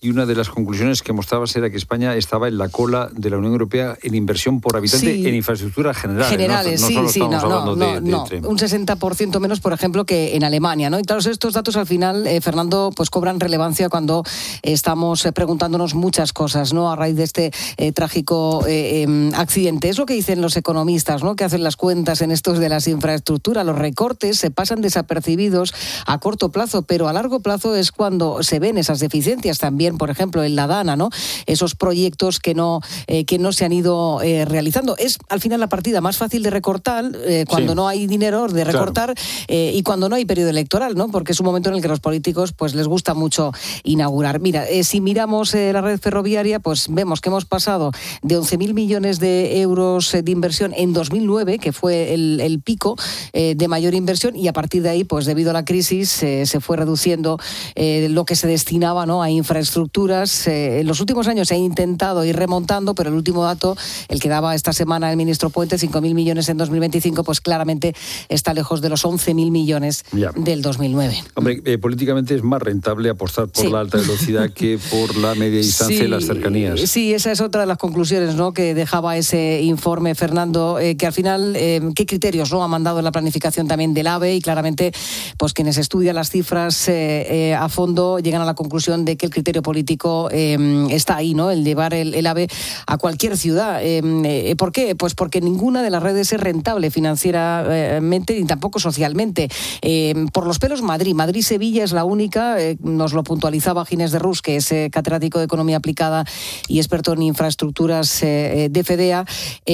y una de las conclusiones que mostrabas era que España estaba en la cola de la Unión Europea en inversión por habitante en infraestructura general. Generales, no solo estamos hablando de un 60% menos, por ejemplo, que en Alemania, ¿no? Y claro, estos datos al final, Fernando, pues cobran relevancia cuando estamos preguntándonos muchas cosas, ¿no? A raíz de este trágico accidente. Es lo que dicen los economistas, ¿no? Que hacen las cuentas en estos de las infraestructuras. Los recortes se pasan desapercibidos a corto plazo, pero a largo plazo es cuando se ven esas deficiencias también, por ejemplo, en la Dana, ¿no? Esos proyectos que no se han ido realizando. Es al final la partida más fácil de recortar cuando no hay dinero de recortar, y cuando no hay periodo electoral, ¿no? Porque es un momento en el que los políticos pues les gusta mucho inaugurar. Mira, si miramos la red ferroviaria, pues vemos que hemos pasado de 11.000 millones de euros de inversión en 2009, que fue el pico de mayor inversión, y a partir de ahí, pues debido a la crisis, se fue reduciendo lo que se destinaba, ¿no? A infraestructuras. En los últimos años se ha intentado ir remontando, pero el último dato, el que daba esta semana el ministro Puente, 5.000 millones en 2025, pues claramente está lejos de los 11.000 millones del 2009. Hombre, políticamente es más rentable apostar por la alta velocidad que por la media distancia y las cercanías. Sí, esa es otra de las conclusiones, ¿no? Que dejaba ese informe, Fernando, que al final, ¿qué criterios, ¿no? Ha mandado la planificación también del AVE? Y claramente, pues quienes estudian las cifras a fondo llegan a la conclusión de que el criterio político está ahí, ¿no? El llevar el AVE a cualquier ciudad. ¿Por qué? Pues porque ninguna de las redes es rentable financieramente ni tampoco socialmente. Por los pelos, Madrid-Sevilla es la única, nos lo puntualizaba Ginés de Rus, que es catedrático de Economía Aplicada y experto en infraestructuras de FEDEA,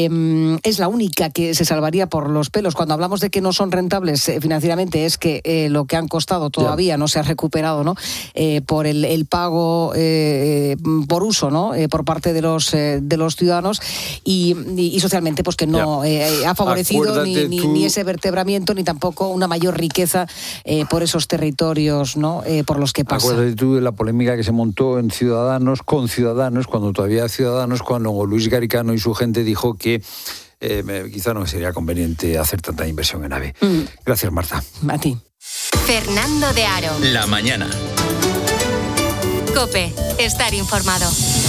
es la única que se salvaría por los pelos. Cuando hablamos de que no son rentables financieramente, es que lo que han costado todavía no se ha recuperado, ¿no? Por el pago por uso, ¿no? Por parte de los ciudadanos, y socialmente, pues que no ha favorecido ni ese vertebramiento, ni tampoco una mayor riqueza por esos territorios, ¿no? Por los que pasa. Acuérdate tú de la polémica que se montó en Ciudadanos, con Ciudadanos, cuando todavía Ciudadanos, cuando Luis Garicano y su gente dijo que quizá no sería conveniente hacer tanta inversión en AVE. Gracias, Marta. A ti. Fernando de Aro. La mañana. COPE. Estar informado.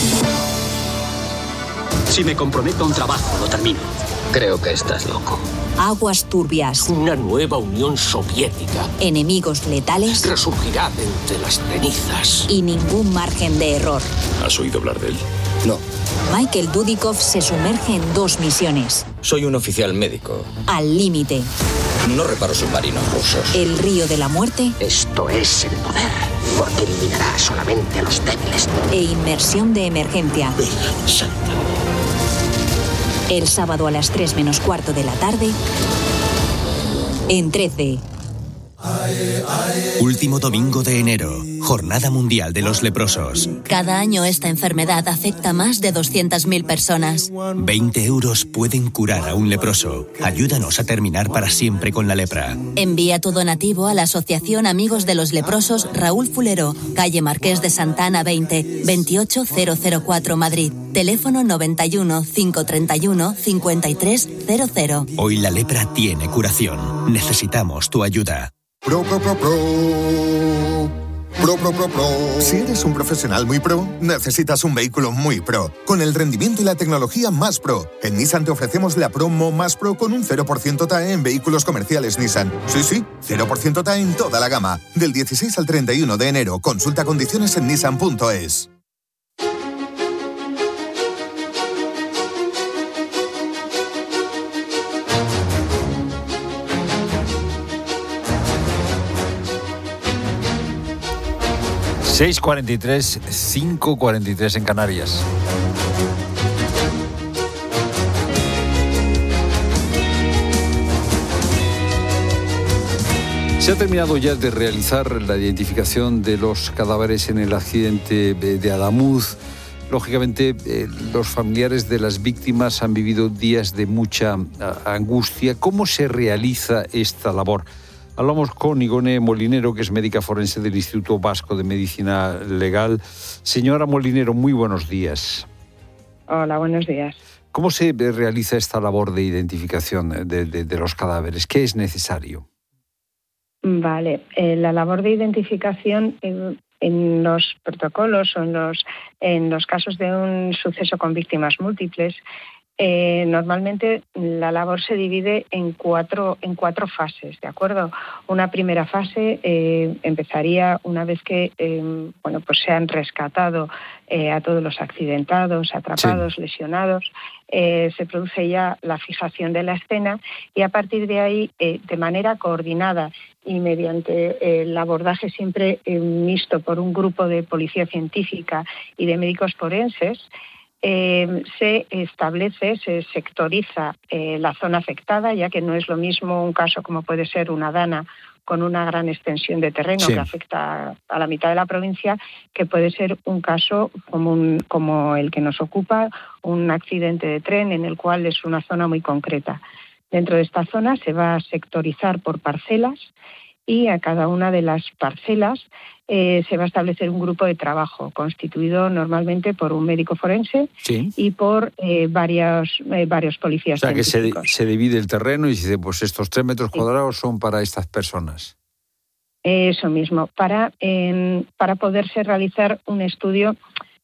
Si me comprometo a un trabajo, lo termino. Creo que estás loco. Aguas turbias. Una nueva Unión Soviética. Enemigos letales. Resurgirá de entre las cenizas. Y ningún margen de error. ¿Has oído hablar de él? No. Michael Dudikoff se sumerge en 2 misiones. Soy un oficial médico. Al límite. No reparo submarinos rusos. El río de la muerte. Esto es el poder, porque eliminará solamente a los débiles. E inmersión de emergencia. Virgen Santa. El sábado a las 3 menos cuarto de la tarde, en 13. Último domingo de enero, Jornada Mundial de los Leprosos. Cada año esta enfermedad afecta a más de 200.000 personas. 20 euros pueden curar a un leproso. Ayúdanos a terminar para siempre con la lepra. Envía tu donativo a la Asociación Amigos de los Leprosos Raúl Fulero, calle Marqués de Santa Ana 20, 28004 Madrid. Teléfono 91 531 5300. Hoy la lepra tiene curación. Necesitamos tu ayuda. Pro. Si eres un profesional muy pro, necesitas un vehículo muy pro, con el rendimiento y la tecnología más pro. En Nissan te ofrecemos la promo más pro con un 0% TAE en vehículos comerciales Nissan. Sí, 0% TAE en toda la gama. Del 16 al 31 de enero. Consulta condiciones en nissan.es. ...6:43, 5:43 en Canarias. Se ha terminado ya de realizar la identificación de los cadáveres en el accidente de Adamuz. Lógicamente, los familiares de las víctimas han vivido días de mucha angustia. ¿Cómo se realiza esta labor? Hablamos con Igone Molinero, que es médica forense del Instituto Vasco de Medicina Legal. Señora Molinero, muy buenos días. Hola, buenos días. ¿Cómo se realiza esta labor de identificación de los cadáveres? ¿Qué es necesario? Vale, la labor de identificación en los protocolos o en los casos de un suceso con víctimas múltiples, normalmente la labor se divide en cuatro fases, ¿de acuerdo? Una primera fase empezaría una vez que pues se han rescatado a todos los accidentados, atrapados, lesionados. Se produce ya la fijación de la escena y a partir de ahí, de manera coordinada y mediante el abordaje siempre mixto por un grupo de policía científica y de médicos forenses, se establece, se sectoriza la zona afectada, ya que no es lo mismo un caso como puede ser una dana con una gran extensión de terreno que afecta a la mitad de la provincia, que puede ser un caso como el que nos ocupa, un accidente de tren en el cual es una zona muy concreta. Dentro de esta zona se va a sectorizar por parcelas y a cada una de las parcelas se va a establecer un grupo de trabajo constituido normalmente por un médico forense y por varios policías científicos. O sea, que se divide el terreno y se dice, pues estos 3 metros cuadrados son para estas personas. Eso mismo, para poderse realizar un estudio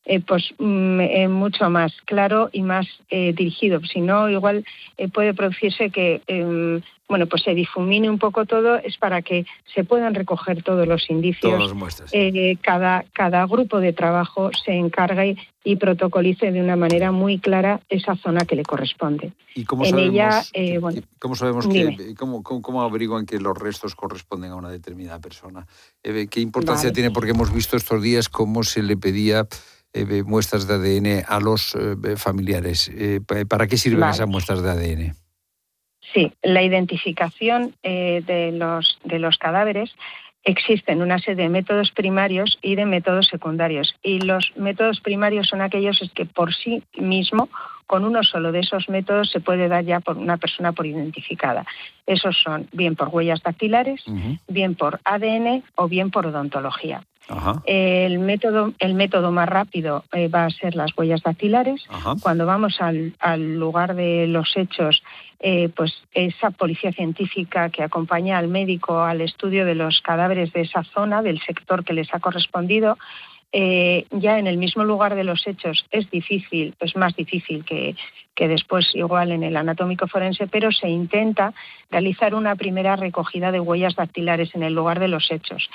mucho más claro y más dirigido. Si no, igual puede producirse que pues se difumine un poco todo, es para que se puedan recoger todos los indicios. Todas las muestras. Cada grupo de trabajo se encargue y protocolice de una manera muy clara esa zona que le corresponde. ¿Y cómo sabemos cómo averiguan que los restos corresponden a una determinada persona? ¿Qué importancia tiene? Porque hemos visto estos días cómo se le pedía muestras de ADN a los familiares. ¿Para qué sirven esas muestras de ADN? Sí, la identificación de los cadáveres, existen una serie de métodos primarios y de métodos secundarios. Y los métodos primarios son aquellos que por sí mismo, con uno solo de esos métodos, se puede dar ya por una persona por identificada. Esos son bien por huellas dactilares, bien por ADN o bien por odontología. El método más rápido va a ser las huellas dactilares. Cuando vamos al lugar de los hechos, pues esa policía científica que acompaña al médico al estudio de los cadáveres de esa zona, del sector que les ha correspondido, ya en el mismo lugar de los hechos es más difícil que después igual en el anatómico forense, pero se intenta realizar una primera recogida de huellas dactilares en el lugar de los hechos.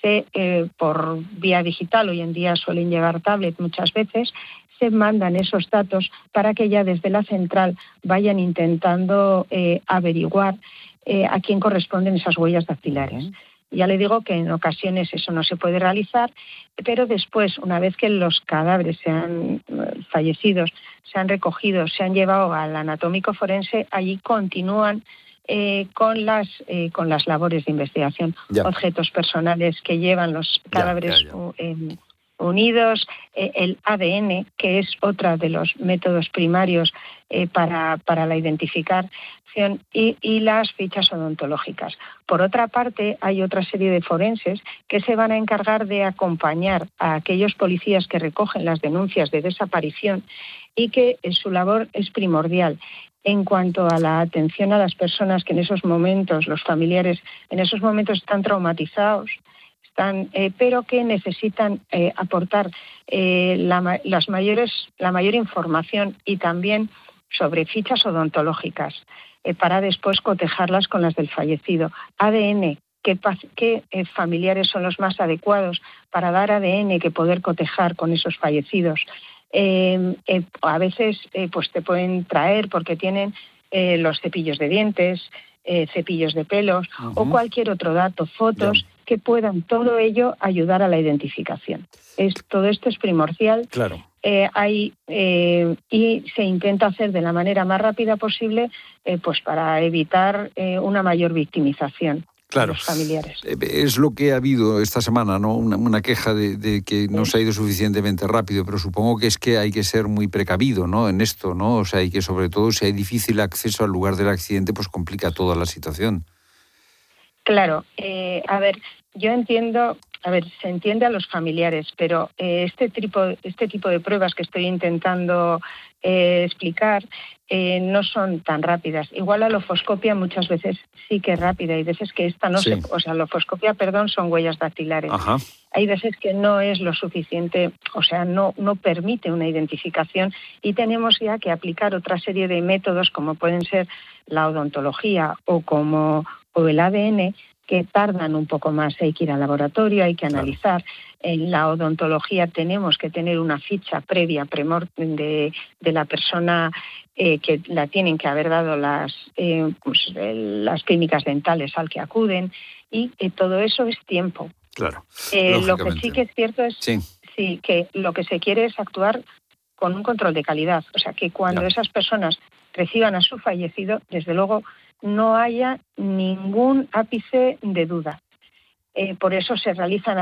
Por vía digital, hoy en día suelen llevar tablet muchas veces, se mandan esos datos para que ya desde la central vayan intentando averiguar a quién corresponden esas huellas dactilares. Ya le digo que en ocasiones eso no se puede realizar, pero después, una vez que los cadáveres sean fallecidos, se han recogido, se han llevado al anatómico forense, allí continúan con las labores de investigación, objetos personales que llevan los cadáveres unidos, el ADN, que es otro de los métodos primarios para la identificación, y las fichas odontológicas. Por otra parte, hay otra serie de forenses que se van a encargar de acompañar a aquellos policías que recogen las denuncias de desaparición y que su labor es primordial en cuanto a la atención a las personas que en esos momentos, los familiares, en esos momentos están traumatizados, pero que necesitan aportar la mayor información y también sobre fichas odontológicas para después cotejarlas con las del fallecido. ADN, qué familiares son los más adecuados para dar ADN que poder cotejar con esos fallecidos. A veces pues te pueden traer porque tienen los cepillos de dientes, cepillos de pelos o cualquier otro dato, fotos que puedan todo ello ayudar a la identificación. Todo esto es primordial. Claro. Y se intenta hacer de la manera más rápida posible pues para evitar una mayor victimización. Claro, los familiares. Es lo que ha habido esta semana, ¿no? Una queja de que no se ha ido suficientemente rápido, pero supongo que es que hay que ser muy precavido, ¿no? En esto, ¿no? O sea, y que sobre todo si hay difícil acceso al lugar del accidente, pues complica toda la situación. Claro, a ver, yo entiendo se entiende a los familiares, pero este tipo de pruebas que estoy intentando explicar no son tan rápidas. Igual la lofoscopia muchas veces sí que es rápida, hay veces que esta no la lofoscopia, son huellas dactilares. Ajá. Hay veces que no es lo suficiente, no permite una identificación y tenemos ya que aplicar otra serie de métodos como pueden ser la odontología o el ADN, que tardan un poco más. Hay que ir al laboratorio, hay que analizar. En la odontología tenemos que tener una ficha previa de la persona que la tienen que haber dado las clínicas dentales al que acuden, y todo eso es tiempo. Claro. Lo que sí que es cierto es que lo que se quiere es actuar con un control de calidad. O sea, que cuando esas personas reciban a su fallecido, desde luego no haya ningún ápice de duda. Por eso se realiza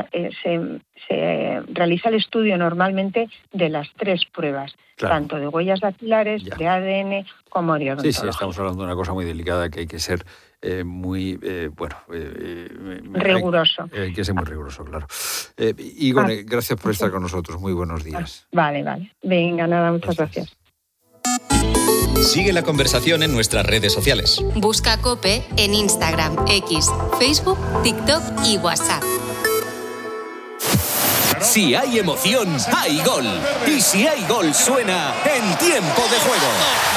el estudio normalmente de las 3 pruebas, tanto de huellas dactilares, de ADN, como de odontología. Sí, estamos hablando de una cosa muy delicada que hay que ser muy, riguroso. Hay que ser muy riguroso, claro. Igone, gracias por estar con nosotros. Muy buenos días. Vale. Venga, nada, muchas gracias. Sigue la conversación en nuestras redes sociales. Busca COPE en Instagram, X, Facebook, TikTok y WhatsApp. Si hay emoción, hay gol. Y si hay gol, suena en Tiempo de Juego.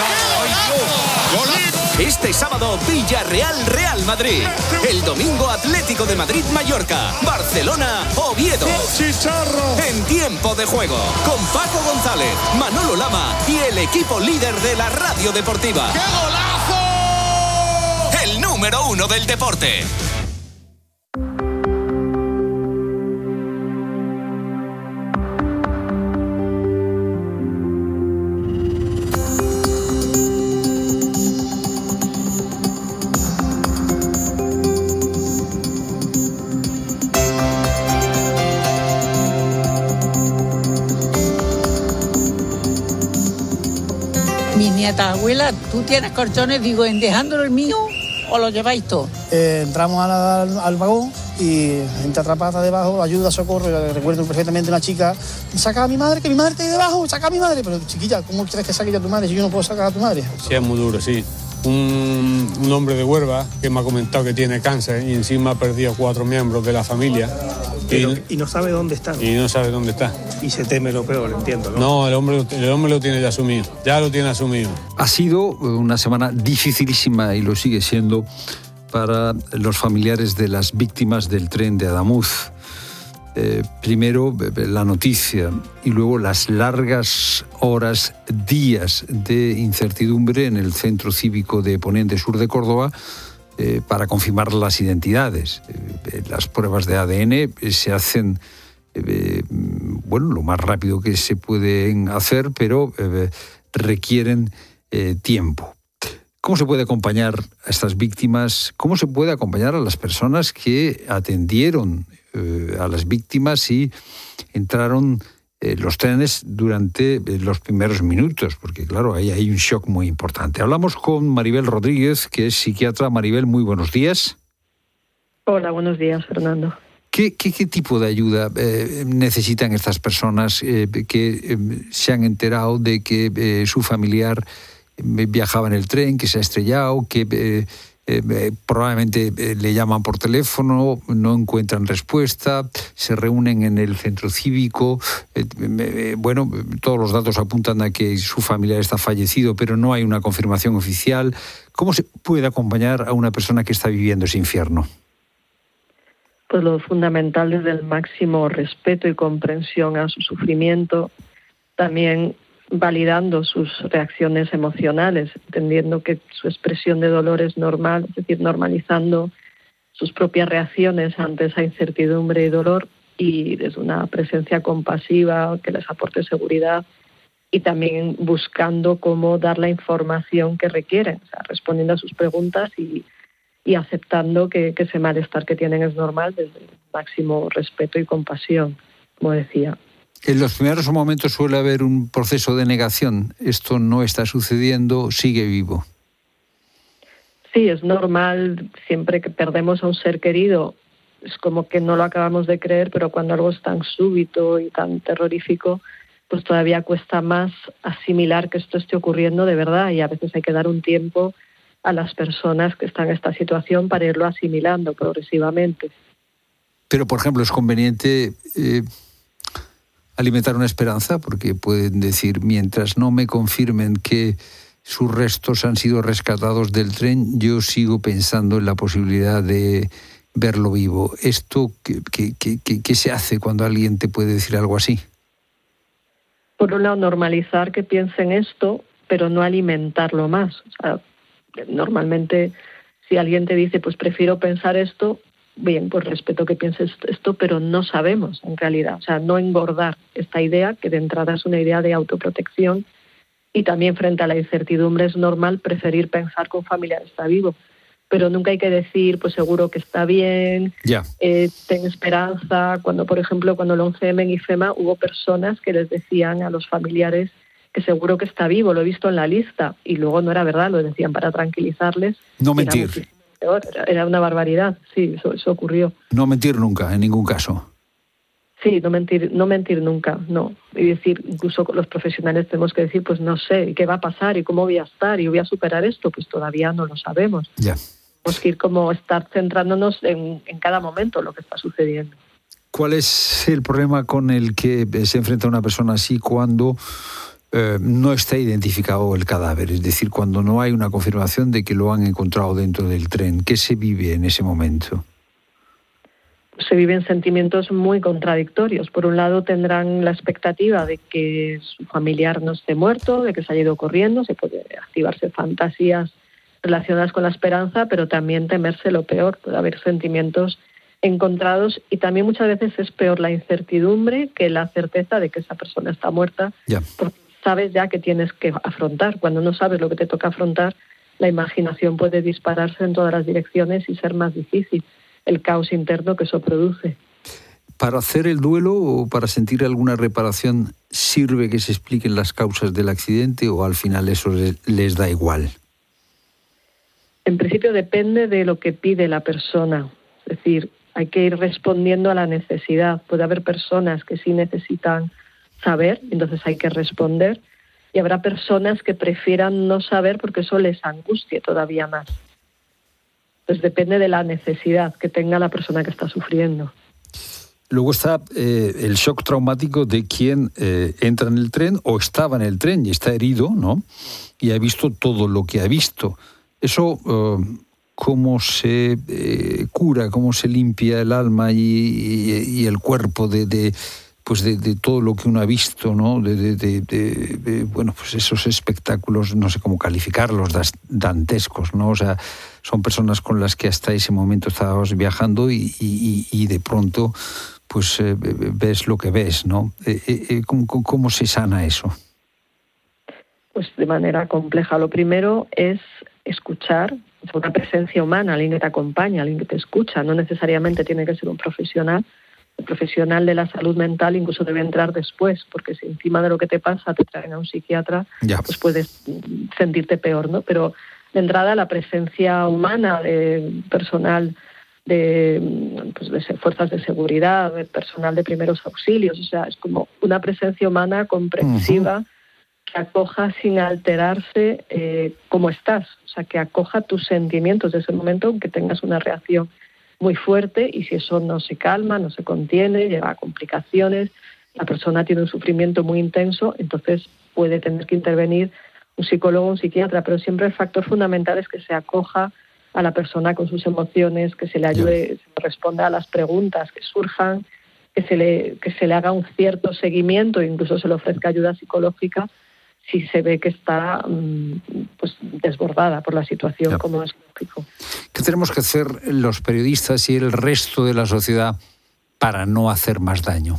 Este sábado, Villarreal-Real Madrid. El domingo, Atlético de Madrid-Mallorca. Barcelona-Oviedo. En Tiempo de Juego, con Paco González, Manolo Lama y el equipo líder de la radio deportiva. ¡Qué golazo! El número 1 del deporte. Abuela, ¿tú tienes colchones? Digo, ¿en dejándolo el mío o lo lleváis todo? Entramos al vagón y entre otra pata debajo, ayuda, socorro. Recuerdo perfectamente una chica, saca a mi madre, que mi madre está ahí debajo, saca a mi madre. Pero chiquilla, ¿cómo quieres que saque yo a tu madre si yo no puedo sacar a tu madre? Sí, es muy duro, sí. Un hombre de Huelva que me ha comentado que tiene cáncer y encima ha perdido 4 miembros de la familia. Y no sabe dónde está. Y no sabe dónde está. Y se teme lo peor, entiendo, ¿no? No, el hombre lo tiene ya asumido. Ya lo tiene asumido. Ha sido una semana dificilísima y lo sigue siendo para los familiares de las víctimas del tren de Adamuz. Primero la noticia y luego las largas horas, días de incertidumbre en el Centro Cívico de Poniente Sur de Córdoba para confirmar las identidades. Las pruebas de ADN se hacen lo más rápido que se pueden hacer, pero requieren tiempo. ¿Cómo se puede acompañar a estas víctimas? ¿Cómo se puede acompañar a las personas que atendieron a las víctimas y entraron los trenes durante los primeros minutos? Porque, claro, ahí hay un shock muy importante. Hablamos con Maribel Rodríguez, que es psiquiatra. Maribel, muy buenos días. Hola, buenos días, Fernando. ¿Qué tipo de ayuda necesitan estas personas que se han enterado de que su familiar viajaba en el tren, que se ha estrellado, que probablemente le llaman por teléfono, no encuentran respuesta, se reúnen en el centro cívico, todos los datos apuntan a que su familiar está fallecido, pero no hay una confirmación oficial? ¿Cómo se puede acompañar a una persona que está viviendo ese infierno? Pues lo fundamental es el máximo respeto y comprensión a su sufrimiento, también validando sus reacciones emocionales, entendiendo que su expresión de dolor es normal, es decir, normalizando sus propias reacciones ante esa incertidumbre y dolor, y desde una presencia compasiva que les aporte seguridad, y también buscando cómo dar la información que requieren, o sea, respondiendo a sus preguntas y aceptando que ese malestar que tienen es normal, desde el máximo respeto y compasión, como decía. En los primeros momentos suele haber un proceso de negación. Esto no está sucediendo, sigue vivo. Sí, es normal. Siempre que perdemos a un ser querido, es como que no lo acabamos de creer, pero cuando algo es tan súbito y tan terrorífico, pues todavía cuesta más asimilar que esto esté ocurriendo de verdad, y a veces hay que dar un tiempo a las personas que están en esta situación para irlo asimilando progresivamente. Pero, por ejemplo, es conveniente alimentar una esperanza, porque pueden decir, mientras no me confirmen que sus restos han sido rescatados del tren, yo sigo pensando en la posibilidad de verlo vivo. ¿Esto qué se hace cuando alguien te puede decir algo así? Por un lado, normalizar que piensen esto, pero no alimentarlo más. O sea, normalmente, si alguien te dice, pues prefiero pensar esto, bien, pues respeto que pienses esto, pero no sabemos en realidad. O sea, no engordar esta idea, que de entrada es una idea de autoprotección, y también frente a la incertidumbre es normal preferir pensar que un familiar está vivo. Pero nunca hay que decir, pues seguro que está bien, ten esperanza. Cuando, por ejemplo, cuando el 11M en IFEMA hubo personas que les decían a los familiares que seguro que está vivo, lo he visto en la lista, y luego no era verdad, lo decían para tranquilizarles. No mentir. Era una barbaridad, sí, eso ocurrió. No mentir nunca, en ningún caso. Sí, no mentir nunca, no. Y decir, incluso los profesionales tenemos que decir, pues no sé, ¿qué va a pasar? ¿Y cómo voy a estar? ¿Y voy a superar esto? Pues todavía no lo sabemos. Ya. Tenemos que ir como estar centrándonos en cada momento lo que está sucediendo. ¿Cuál es el problema con el que se enfrenta una persona así cuando no está identificado el cadáver? Es decir, cuando no hay una confirmación de que lo han encontrado dentro del tren. ¿Qué se vive en ese momento? Se viven sentimientos muy contradictorios. Por un lado, tendrán la expectativa de que su familiar no esté muerto, de que se haya ido corriendo, se puede activarse fantasías relacionadas con la esperanza, pero también temerse lo peor. Puede haber sentimientos encontrados, y también muchas veces es peor la incertidumbre que la certeza de que esa persona está muerta, porque sabes ya que tienes que afrontar. Cuando no sabes lo que te toca afrontar, la imaginación puede dispararse en todas las direcciones y ser más difícil el caos interno que eso produce. ¿Para hacer el duelo o para sentir alguna reparación sirve que se expliquen las causas del accidente, o al final eso les da igual? En principio depende de lo que pide la persona. Es decir, hay que ir respondiendo a la necesidad. Puede haber personas que sí necesitan saber, entonces hay que responder, y habrá personas que prefieran no saber porque eso les angustie todavía más. Pues depende de la necesidad que tenga la persona que está sufriendo. Luego está el shock traumático de quien entra en el tren o estaba en el tren y está herido, ¿no? Y ha visto todo lo que ha visto. Eso, ¿cómo se cura, cómo se limpia el alma y el cuerpo de todo lo que uno ha visto, ¿no? Bueno, pues esos espectáculos, no sé cómo calificarlos, dantescos, ¿no? O sea, son personas con las que hasta ese momento estabas viajando y de pronto pues ves lo que ves, ¿no? ¿Cómo se sana eso? Pues de manera compleja. Lo primero es escuchar, una presencia humana, alguien que te acompaña, alguien que te escucha. No necesariamente tiene que ser un profesional. El profesional de la salud mental incluso debe entrar después, porque si encima de lo que te pasa te traen a un psiquiatra, pues puedes sentirte peor, ¿no? Pero de entrada la presencia humana de personal de fuerzas de seguridad, de personal de primeros auxilios, o sea, es como una presencia humana comprensiva, que acoja sin alterarse cómo estás, o sea, que acoja tus sentimientos de ese momento, aunque tengas una reacción muy fuerte, y si eso no se calma, no se contiene, lleva a complicaciones, la persona tiene un sufrimiento muy intenso, entonces puede tener que intervenir un psicólogo o un psiquiatra, pero siempre el factor fundamental es que se acoja a la persona con sus emociones, que se le ayude, se responda a las preguntas que surjan, que se le haga un cierto seguimiento, incluso se le ofrezca ayuda psicológica si se ve que está pues desbordada por la situación, como es lógico. ¿Qué tenemos que hacer los periodistas y el resto de la sociedad para no hacer más daño?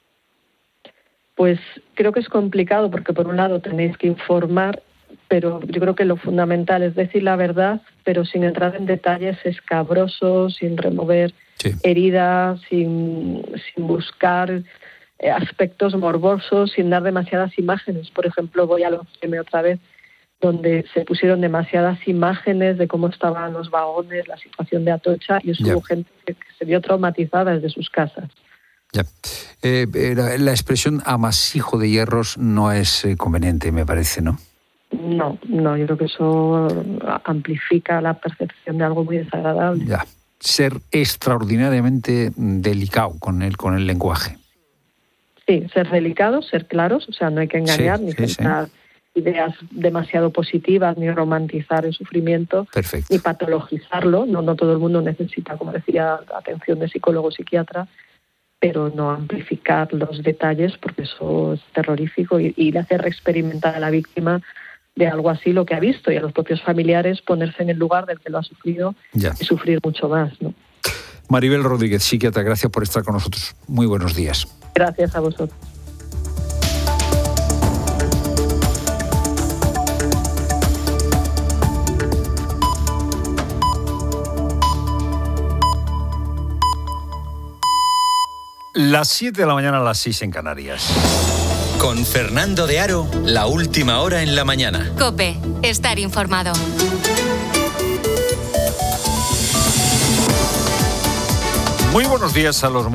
Pues creo que es complicado porque por un lado tenéis que informar, pero yo creo que lo fundamental es decir la verdad, pero sin entrar en detalles escabrosos, sin remover heridas, sin buscar aspectos morbosos, sin dar demasiadas imágenes. Por ejemplo, voy al 11M otra vez, donde se pusieron demasiadas imágenes de cómo estaban los vagones, la situación de Atocha, y eso hubo gente que se vio traumatizada desde sus casas. Ya. La expresión amasijo de hierros no es conveniente, me parece, ¿no? No, yo creo que eso amplifica la percepción de algo muy desagradable. Ya. Ser extraordinariamente delicado con el lenguaje. Sí, ser delicados, ser claros, o sea, no hay que engañar ni pensar ideas demasiado positivas, ni romantizar el sufrimiento, ni patologizarlo. No todo el mundo necesita, como decía, atención de psicólogo o psiquiatra, pero no amplificar los detalles, porque eso es terrorífico y le hace reexperimentar a la víctima de algo así lo que ha visto, y a los propios familiares ponerse en el lugar del que lo ha sufrido y sufrir mucho más, ¿no? Maribel Rodríguez, psiquiatra, gracias por estar con nosotros. Muy buenos días. Gracias a vosotros. Las 7 de la mañana, a las 6 en Canarias. Con Fernando de Aro, la última hora en la mañana. COPE, estar informado. Muy buenos días a los